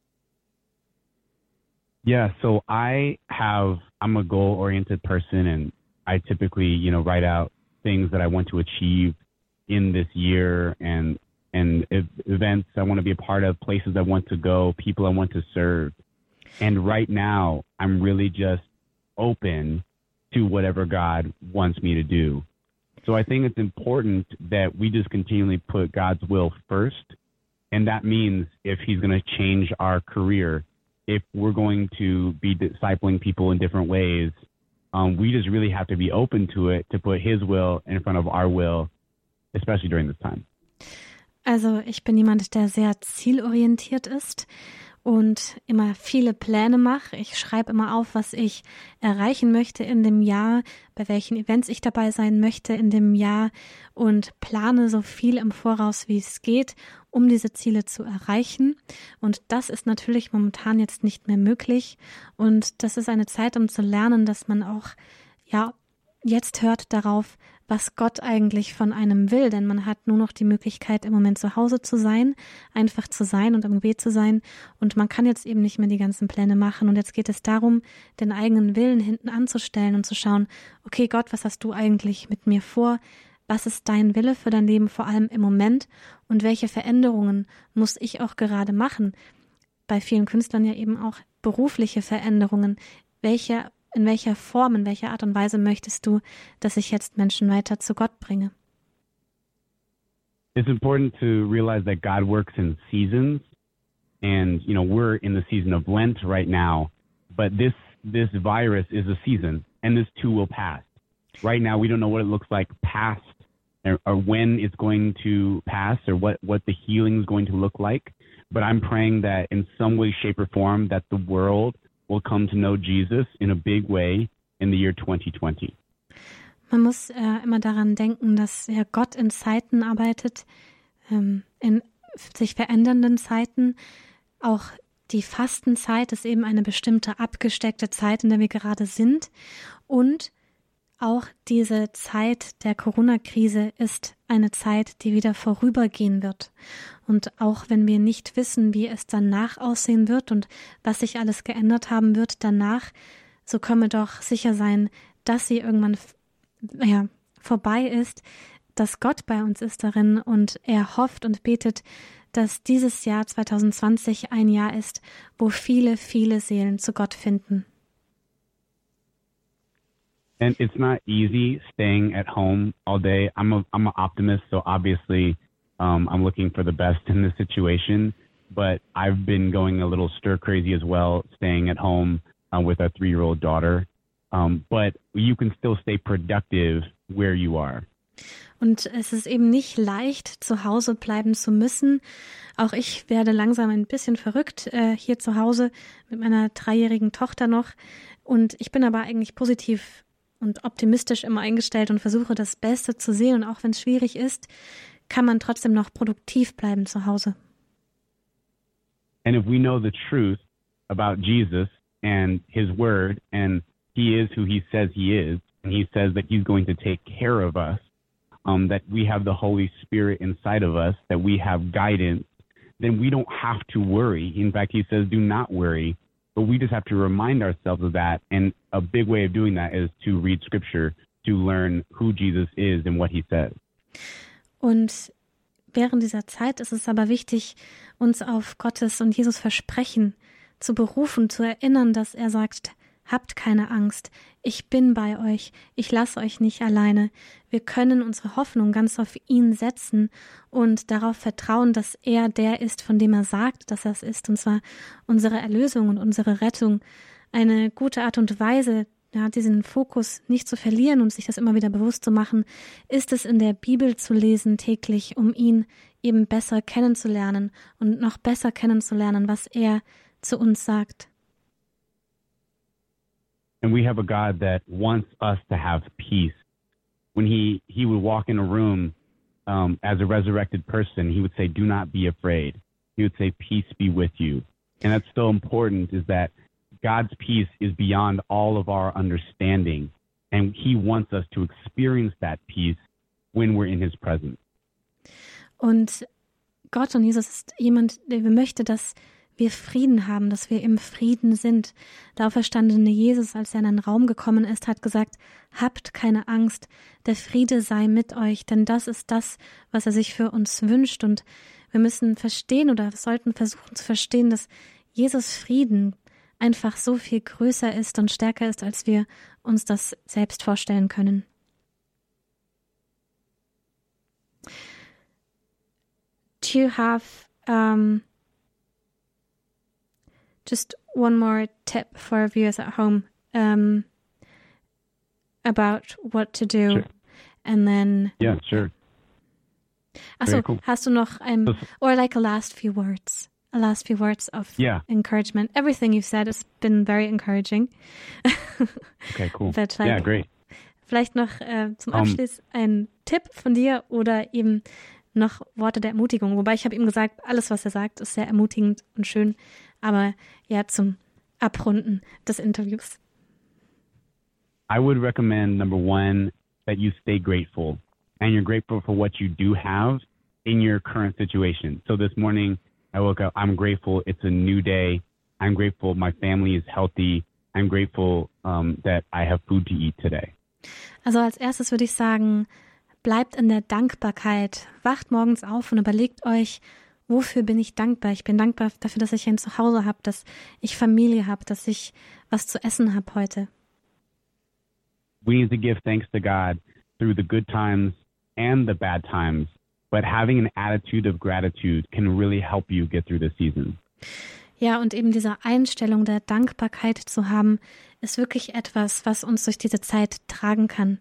Yeah, so I have, I'm a goal-oriented person, and I typically, you know, write out things that I want to achieve in this year, and and events I want to be a part of, places I want to go, people I want to serve. And right now, I'm really just open to whatever God wants me to do. So I think it's important that we just continually put God's will first. And that means if he's going to change our career, if we're going to be discipling people in different ways, um, we just really have to be open to it, to put his will in front of our will, especially during this time. Also ich bin jemand, der sehr zielorientiert ist und immer viele Pläne mache. Ich schreibe immer auf, was ich erreichen möchte in dem Jahr, bei welchen Events ich dabei sein möchte in dem Jahr und plane so viel im Voraus, wie es geht, um diese Ziele zu erreichen. Und das ist natürlich momentan jetzt nicht mehr möglich. Und das ist eine Zeit, um zu lernen, dass man auch, ja, jetzt hört darauf, was Gott eigentlich von einem will, denn man hat nur noch die Möglichkeit, im Moment zu Hause zu sein, einfach zu sein und im Gebet zu sein und man kann jetzt eben nicht mehr die ganzen Pläne machen und jetzt geht es darum, den eigenen Willen hinten anzustellen und zu schauen, okay Gott, was hast du eigentlich mit mir vor? Was ist dein Wille für dein Leben, vor allem im Moment und welche Veränderungen muss ich auch gerade machen? Bei vielen Künstlern ja eben auch berufliche Veränderungen. Welche In welcher Form, in welcher Art und Weise möchtest du, dass ich jetzt Menschen weiter zu Gott bringe? It's important to realize that God works in seasons, and you know we're in the season of Lent right now, but this this virus is a season, and this too will pass. Right now, we don't know what it looks like past, or, or when it's going to pass, or what what the healing is going to look like. But I'm praying that in some way, shape, or form, that the world will come to know Jesus in a big way in the year twenty twenty. Man muss äh, immer daran denken, dass ja Gott in Zeiten arbeitet, ähm, in sich verändernden Zeiten. Auch die Fastenzeit ist eben eine bestimmte abgesteckte Zeit, in der wir gerade sind. Und auch diese Zeit der Corona-Krise ist eine Zeit, die wieder vorübergehen wird. Und auch wenn wir nicht wissen, wie es danach aussehen wird und was sich alles geändert haben wird danach, so können wir doch sicher sein, dass sie irgendwann ja, vorbei ist, dass Gott bei uns ist darin und er hofft und betet, dass dieses Jahr zwanzig zwanzig ein Jahr ist, wo viele, viele Seelen zu Gott finden. And it's not easy staying at home all day. I'm a, I'm an optimist, so obviously um, I'm looking for the best in this situation. But I've been going a little stir crazy as well, staying at home uh, with a three-year-old daughter. Um, but you can still stay productive where you are. Und es ist eben nicht leicht, zu Hause bleiben zu müssen. Auch ich werde langsam ein bisschen verrückt äh, hier zu Hause mit meiner dreijährigen Tochter noch. Und ich bin aber eigentlich positiv und optimistisch immer eingestellt und versuche das Beste zu sehen. Und auch wenn es schwierig ist, kann man trotzdem noch produktiv bleiben zu Hause. And if we know the truth about Jesus and his word, and he is who he says he is, and he says that he's going to take care of us, um, that we have the Holy Spirit inside of us, that we have guidance, then we don't have to worry. In fact, he says, do not worry. But we just have to remind ourselves of that. And a big way of doing that is to read scripture, to learn who Jesus is and what he says. Und während dieser Zeit ist es aber wichtig, uns auf Gottes und Jesus Versprechen zu berufen, zu erinnern, dass er sagt, habt keine Angst, ich bin bei euch, ich lasse euch nicht alleine. Wir können unsere Hoffnung ganz auf ihn setzen und darauf vertrauen, dass er der ist, von dem er sagt, dass er es ist, und zwar unsere Erlösung und unsere Rettung. Eine gute Art und Weise, ja, diesen Fokus nicht zu verlieren und sich das immer wieder bewusst zu machen, ist es in der Bibel zu lesen täglich, um ihn eben besser kennenzulernen und noch besser kennenzulernen, was er zu uns sagt. And we have a God that wants us to have peace. When he, he would walk in a room um, as a resurrected person, he would say, do not be afraid. He would say, peace be with you. And that's so important, is that God's peace is beyond all of our understanding. And he wants us to experience that peace when we're in his presence. Und Gott und Jesus ist jemand, der möchte, dass wir Frieden haben, dass wir im Frieden sind. Der auferstandene Jesus, als er in einen Raum gekommen ist, hat gesagt, habt keine Angst, der Friede sei mit euch, denn das ist das, was er sich für uns wünscht. Und wir müssen verstehen oder sollten versuchen zu verstehen, dass Jesus Frieden einfach so viel größer ist und stärker ist, als wir uns das selbst vorstellen können. Do you have um just one more tip for our viewers at home um, about what to do, Sure. and then Yeah, sure. also cool. hast du noch ein Das- or like a last few words, last few words of yeah. encouragement. Everything you've said has been very encouraging. Okay, cool. But like, yeah, great. Vielleicht noch äh, zum Um, Abschluss ein Tipp von dir oder eben noch Worte der Ermutigung. Wobei ich habe ihm gesagt, alles, was er sagt, ist sehr ermutigend und schön. Aber ja, zum Abrunden des Interviews. I would recommend, number one, that you stay grateful. And you're grateful for what you do have in your current situation. So this morning, I woke up, I'm grateful it's a new day. I'm grateful my family is healthy. I'm grateful um, that I have food to eat today. Also als erstes würde ich sagen, bleibt in der Dankbarkeit. Wacht morgens auf und überlegt euch, wofür bin ich dankbar? Ich bin dankbar dafür, dass ich ein Zuhause habe, dass ich Familie habe, dass ich was zu essen habe heute. We need to give thanks to God through the good times and the bad times, but having an attitude of gratitude can really help you get through the season. Ja, und eben diese Einstellung der Dankbarkeit zu haben, ist wirklich etwas, was uns durch diese Zeit tragen kann.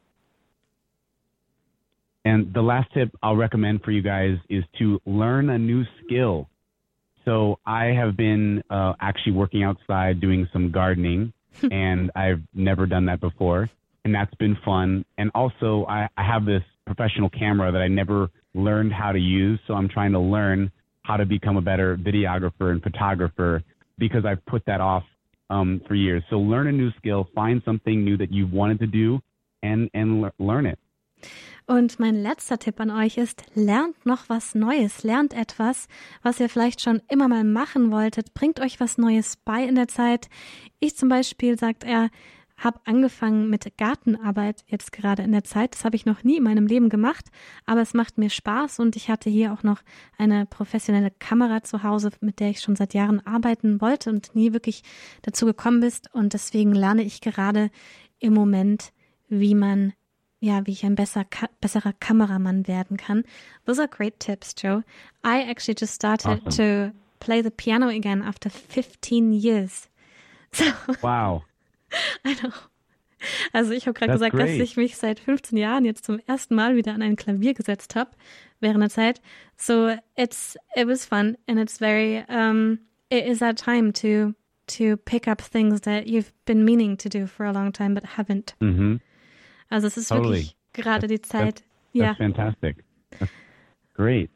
And the last tip I'll recommend for you guys is to learn a new skill. So I have been uh, actually working outside doing some gardening, and I've never done that before, and that's been fun. And also I, I have this professional camera that I never learned how to use, so I'm trying to learn how to become a better videographer and photographer because I've put that off um, for years. So learn a new skill, find something new that you've wanted to do, and, and le- learn it. Und mein letzter Tipp an euch ist, lernt noch was Neues, lernt etwas, was ihr vielleicht schon immer mal machen wolltet, bringt euch was Neues bei in der Zeit. Ich zum Beispiel, sagt er, habe angefangen mit Gartenarbeit jetzt gerade in der Zeit. Das habe ich noch nie in meinem Leben gemacht, aber es macht mir Spaß und ich hatte hier auch noch eine professionelle Kamera zu Hause, mit der ich schon seit Jahren arbeiten wollte und nie wirklich dazu gekommen bist. Und deswegen lerne ich gerade im Moment, wie man ja, wie ich ein besser, ka- besserer Kameramann werden kann. Those are great tips, Joe. I actually just started Awesome. to play the piano again after fifteen years. So, Wow. I know. Also ich habe gerade That's gesagt, great. dass ich mich seit fünfzehn Jahren jetzt zum ersten Mal wieder an ein Klavier gesetzt habe während der Zeit. So it's it was fun and it's very um it is that time to to pick up things that you've been meaning to do for a long time but haven't. Mm-hmm. Also es ist Totally. wirklich gerade die Zeit, That's ja, fantastic. That's great.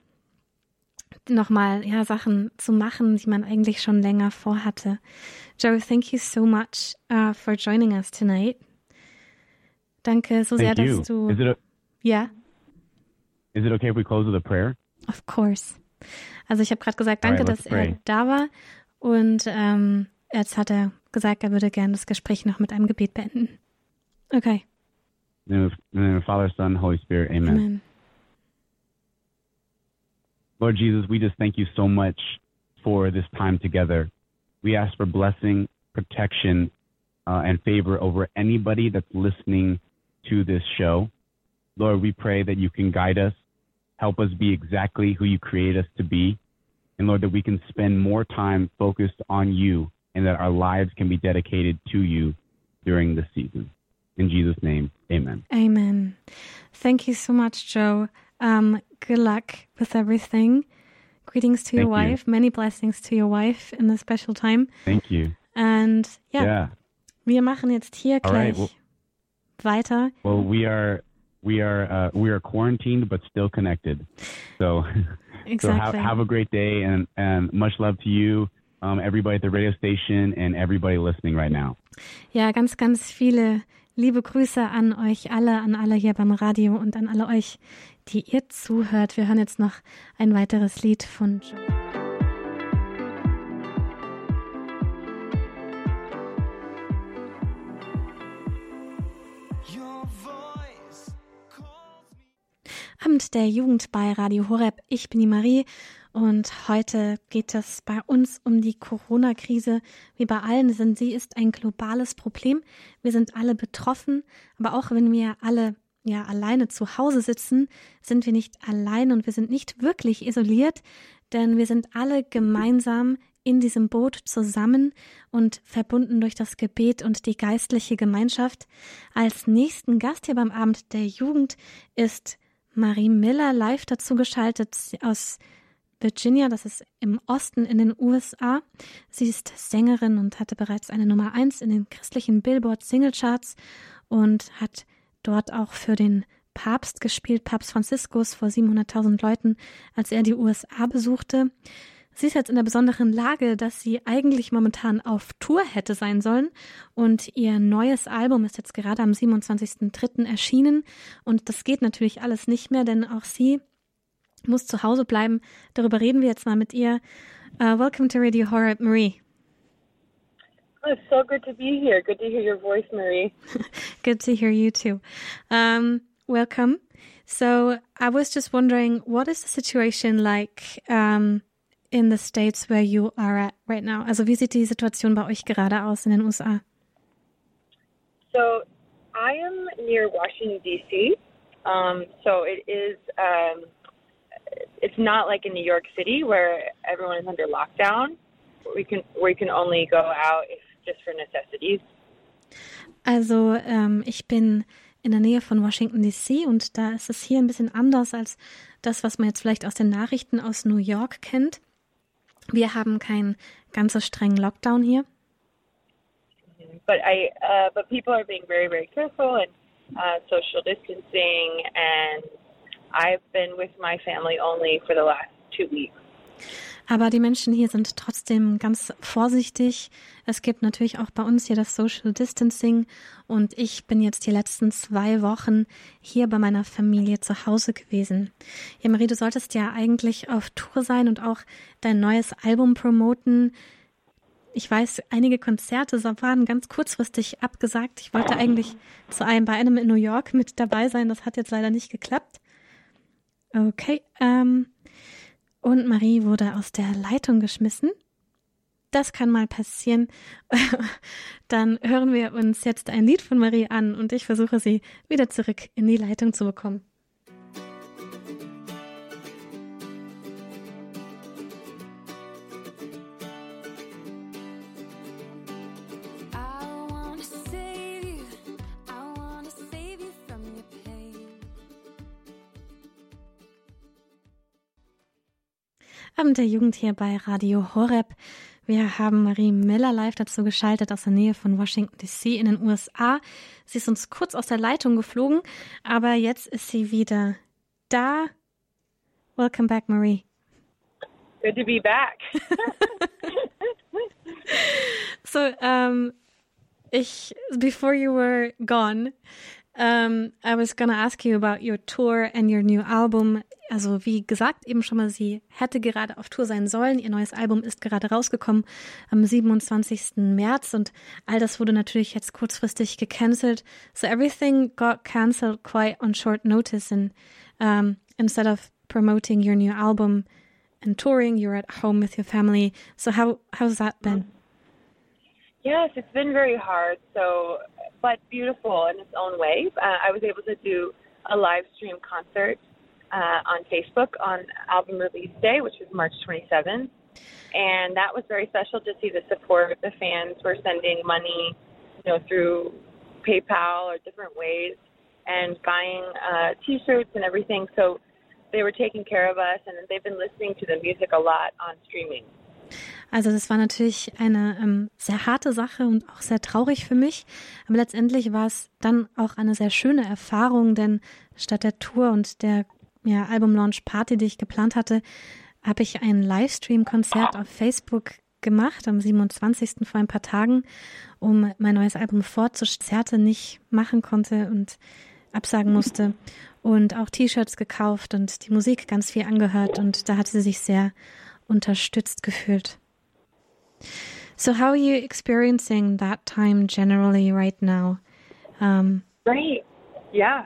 nochmal ja, Sachen zu machen, die man eigentlich schon länger vorhatte. Joe, thank you so much uh, for joining us tonight. Danke so sehr, Thank you. dass du... Is it, a, Ja, is it okay if we close with a prayer? of course. Also ich habe gerade gesagt, Alright, danke, let's dass er pray. da war. Und ähm, jetzt hat er gesagt, er würde gerne das Gespräch noch mit einem Gebet beenden. Okay, In the name of- in the name of Father, Son, Holy Spirit, amen. Amen. Lord Jesus, we just thank you so much for this time together. We ask for blessing, protection, uh, and favor over anybody that's listening to this show. Lord, we pray that you can guide us, help us be exactly who you create us to be, and Lord, that we can spend more time focused on you and that our lives can be dedicated to you during this season. In Jesus' name, amen. Amen. Thank you so much, Joe. Um, good luck with everything. Greetings to your Thank you. wife. Many blessings to your wife in this special time. Thank you. And ja, Yeah. wir machen jetzt hier Alright, gleich well- weiter. Well, we are we are uh, we are quarantined but still connected. So, so have, Exactly. have a great day and and much love to you, um, everybody at the radio station and everybody listening right now. Ja, ganz, ganz viele liebe Grüße an euch alle, an alle hier beim Radio und an alle euch, die ihr zuhört. Wir hören jetzt noch ein weiteres Lied von Joe. Your voice calls me. Abend der Jugend bei Radio Horeb. Ich bin die Marie und heute geht es bei uns um die Corona-Krise. Wie bei allen sind sie ist ein globales Problem. Wir sind alle betroffen, aber auch wenn wir alle ja alleine zu Hause sitzen, sind wir nicht allein und wir sind nicht wirklich isoliert, denn wir sind alle gemeinsam in diesem Boot zusammen und verbunden durch das Gebet und die geistliche Gemeinschaft. Als nächsten Gast hier beim Abend der Jugend ist Marie Miller live dazu geschaltet aus Virginia, das ist im Osten in den U S A. Sie ist Sängerin und hatte bereits eine Nummer eins in den christlichen Billboard Singlecharts und hat dort auch für den Papst gespielt, Papst Franziskus, vor siebenhunderttausend Leuten, als er die U S A besuchte. Sie ist jetzt in der besonderen Lage, dass sie eigentlich momentan auf Tour hätte sein sollen und ihr neues Album ist jetzt gerade am siebenundzwanzigsten dritten erschienen und das geht natürlich alles nicht mehr, denn auch sie muss zu Hause bleiben. Darüber reden wir jetzt mal mit ihr. Uh, welcome to Radio Horeb, Marie. Oh, it's so good to be here. Good to hear your voice, Marie. Good to hear you too. Um, welcome. So I was just wondering, what is the situation like um, in the States where you are at right now? Also wie sieht die Situation bei euch gerade aus in den U S A? So I am near Washington, D C Um, so it is, um, it's not like in New York City where everyone is under lockdown. We can, we can only go out if just for necessities. Also ähm, ich bin in der Nähe von Washington, D C und da ist es hier ein bisschen anders als das, was man jetzt vielleicht aus den Nachrichten aus New York kennt. Wir haben keinen ganz so strengen Lockdown hier. But I, uh, but people are being very, very careful and uh, social distancing, and I've been with my family only for the last two weeks. Aber die Menschen hier sind trotzdem ganz vorsichtig. Es gibt natürlich auch bei uns hier das Social Distancing und ich bin jetzt die letzten zwei Wochen hier bei meiner Familie zu Hause gewesen. Ja, Marie, du solltest ja eigentlich auf Tour sein und auch dein neues Album promoten. Ich weiß, einige Konzerte waren ganz kurzfristig abgesagt. Ich wollte eigentlich zu einem bei einem in New York mit dabei sein. Das hat jetzt leider nicht geklappt. Okay, ähm... Und Marie wurde aus der Leitung geschmissen. Das kann mal passieren. Dann hören wir uns jetzt ein Lied von Marie an und ich versuche sie wieder zurück in die Leitung zu bekommen. Abend der Jugend hier bei Radio Horeb. Wir haben Marie Miller live dazu geschaltet aus der Nähe von Washington, D C in den U S A. Sie ist uns kurz aus der Leitung geflogen, aber jetzt ist sie wieder da. Welcome back, Marie. Good to be back. So, um, ich, before you were gone, um, I was gonna ask you about your tour and your new album. Also wie gesagt, eben schon mal, sie hätte gerade auf Tour sein sollen. Ihr neues Album ist gerade rausgekommen am siebenundzwanzigsten März und all das wurde natürlich jetzt kurzfristig gecancelt. So everything got cancelled quite on short notice and um, instead of promoting your new album and touring, you're at home with your family. So how how's that been? Yes, it's been very hard, so but beautiful in its own way. Uh, I was able to do a live stream concert Uh, on Facebook on album release day, which was March twenty-seventh. And that was very special to see the support. The fans were sending money, you know, through PayPal or different ways and buying uh, T-shirts and everything. So they were taking care of us and they've been listening to the music a lot on streaming. Also das war natürlich eine ähm, sehr harte Sache und auch sehr traurig für mich. Aber letztendlich war es dann auch eine sehr schöne Erfahrung, denn statt der Tour und der ja, Album-Launch-Party, die ich geplant hatte, habe ich ein Livestream-Konzert auf Facebook gemacht, am siebenundzwanzigsten vor ein paar Tagen, um mein neues Album vorzustellen, nicht machen konnte und absagen musste. Und auch T-Shirts gekauft und die Musik ganz viel angehört und da hat sie sich sehr unterstützt gefühlt. So how are you experiencing that time generally right now? Um, Great, yeah.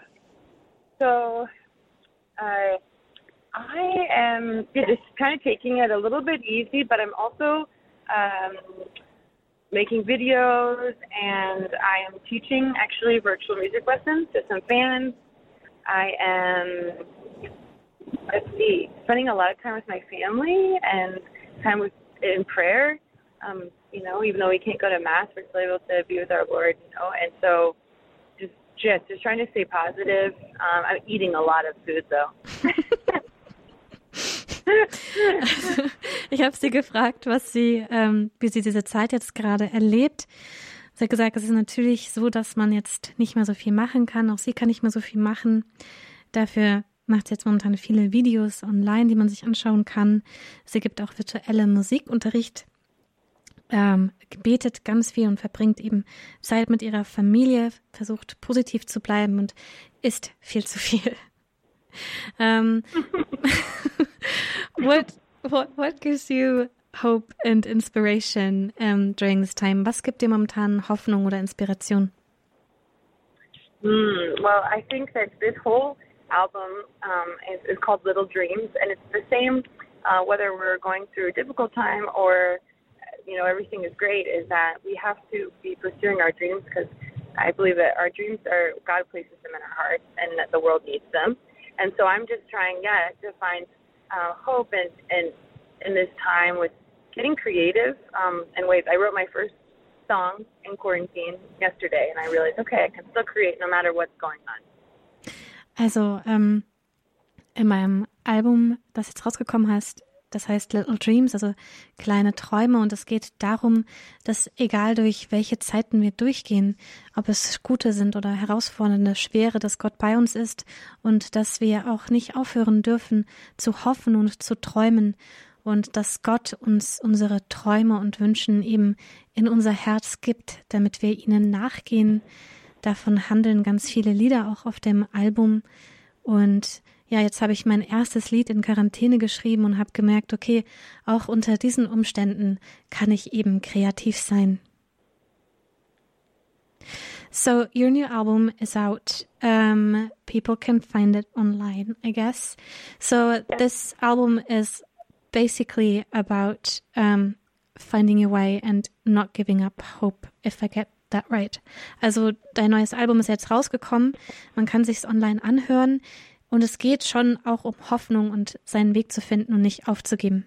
So Uh, I am just kind of taking it a little bit easy, but I'm also um, making videos and I am teaching actually virtual music lessons to some fans. I am, let's see, spending a lot of time with my family and time with in prayer. Um, you know, even though we can't go to Mass, we're still able to be with our Lord, you know, and so Just, just trying to stay positive. Um, I'm eating a lot of food, though. Also, ich habe sie gefragt, was sie, ähm, wie sie diese Zeit jetzt gerade erlebt. Sie hat gesagt, es ist natürlich so, dass man jetzt nicht mehr so viel machen kann. Auch sie kann nicht mehr so viel machen. Dafür macht sie jetzt momentan viele Videos online, die man sich anschauen kann. Sie gibt auch virtuelle Musikunterricht, ähm, betet ganz viel und verbringt eben Zeit mit ihrer Familie, versucht positiv zu bleiben und isst viel zu viel. Um, what what what gives you hope and inspiration um, during this time? Was gibt dir momentan Hoffnung oder Inspiration? Mm, well, I think that this whole album um, is, is called Little Dreams, and it's the same uh, whether we're going through a difficult time or, you know, everything is great, is that we have to be pursuing our dreams, because I believe that our dreams are, God places them in our hearts and that the world needs them. And so I'm just trying, yeah, to find uh, hope and, and in this time with getting creative um, in ways. I wrote my first song in quarantine yesterday, and I realized, okay, I can still create no matter what's going on. Also ähm, in meinem Album, das jetzt rausgekommen ist, das heißt Little Dreams, also kleine Träume, und es geht darum, dass egal durch welche Zeiten wir durchgehen, ob es gute sind oder herausfordernde, schwere, dass Gott bei uns ist und dass wir auch nicht aufhören dürfen zu hoffen und zu träumen und dass Gott uns unsere Träume und Wünschen eben in unser Herz gibt, damit wir ihnen nachgehen. Davon handeln ganz viele Lieder auch auf dem Album. Und ja, jetzt habe ich mein erstes Lied in Quarantäne geschrieben und habe gemerkt, okay, auch unter diesen Umständen kann ich eben kreativ sein. So your new album is out. Um, people can find it online, I guess. So this album is basically about um, finding a way and not giving up hope, if I get that right. Also dein neues Album ist jetzt rausgekommen. Man kann sich's online anhören. Und es geht schon auch um Hoffnung und seinen Weg zu finden und nicht aufzugeben.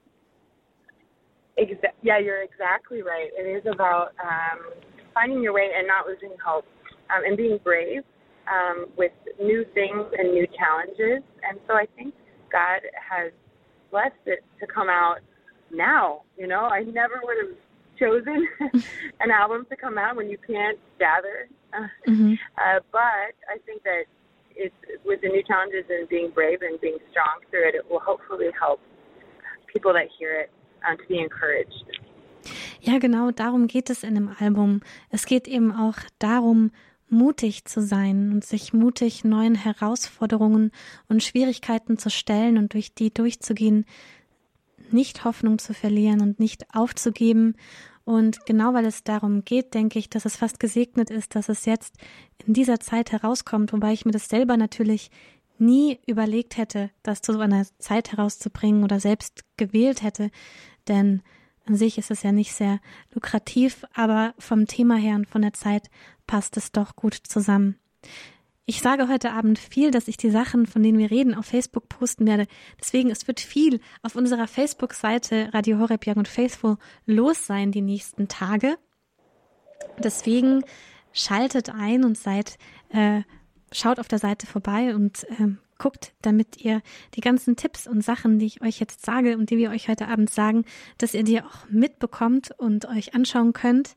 Exa- yeah, you're exactly right. It is about um, finding your way and not losing hope, um, and being brave um, with new things and new challenges. And so I think God has blessed it to come out now. You know, I never would have chosen an album to come out when you can't gather. Mm-hmm. Uh, but I think that it's with the new challenges and being brave and being strong through it, it will hopefully help people that hear it um, to be encouraged. Ja, genau, darum geht es in dem Album. Es geht eben auch darum, mutig zu sein und sich mutig neuen Herausforderungen und Schwierigkeiten zu stellen und durch die durchzugehen, nicht Hoffnung zu verlieren und nicht aufzugeben. Und genau weil es darum geht, denke ich, dass es fast gesegnet ist, dass es jetzt in dieser Zeit herauskommt, wobei ich mir das selber natürlich nie überlegt hätte, das zu so einer Zeit herauszubringen oder selbst gewählt hätte, denn an sich ist es ja nicht sehr lukrativ, aber vom Thema her und von der Zeit passt es doch gut zusammen. Ich sage heute Abend viel, dass ich die Sachen, von denen wir reden, auf Facebook posten werde. Deswegen, es wird viel auf unserer Facebook-Seite Radio Horeb Young and Faithful los sein die nächsten Tage. Deswegen schaltet ein und seid, äh, schaut auf der Seite vorbei und äh, guckt, damit ihr die ganzen Tipps und Sachen, die ich euch jetzt sage und die wir euch heute Abend sagen, dass ihr die auch mitbekommt und euch anschauen könnt.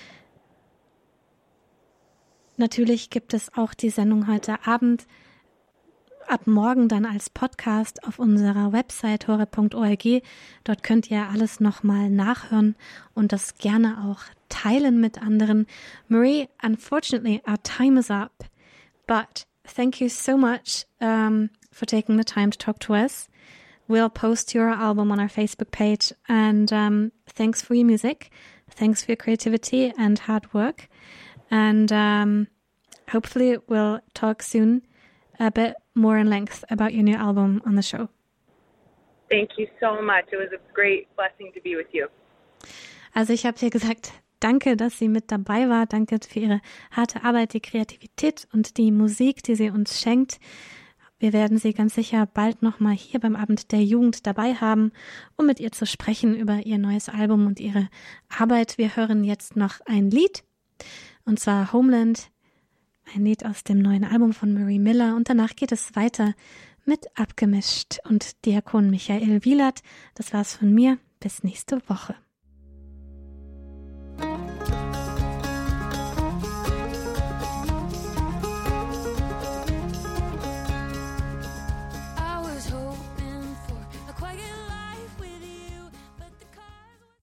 Natürlich gibt es auch die Sendung heute Abend, ab morgen dann als Podcast auf unserer Website horeb punkt org. Dort könnt ihr alles nochmal nachhören und das gerne auch teilen mit anderen. Marie, unfortunately, our time is up, but thank you so much um, for taking the time to talk to us. We'll post your album on our Facebook page, and um, thanks for your music, thanks for your creativity and hard work. And um, hopefully we'll talk soon a bit more in length about your new album on the show. Thank you so much. It was a great blessing to be with you. Also ich habe hier gesagt, danke, dass sie mit dabei war. Danke für ihre harte Arbeit, die Kreativität und die Musik, die sie uns schenkt. Wir werden sie ganz sicher bald nochmal hier beim Abend der Jugend dabei haben, um mit ihr zu sprechen über ihr neues Album und ihre Arbeit. Wir hören jetzt noch ein Lied. Und zwar Homeland, ein Lied aus dem neuen Album von Marie Miller. Und danach geht es weiter mit Abgemischt und Diakon Michael Wielert. Das war's von mir. Bis nächste Woche.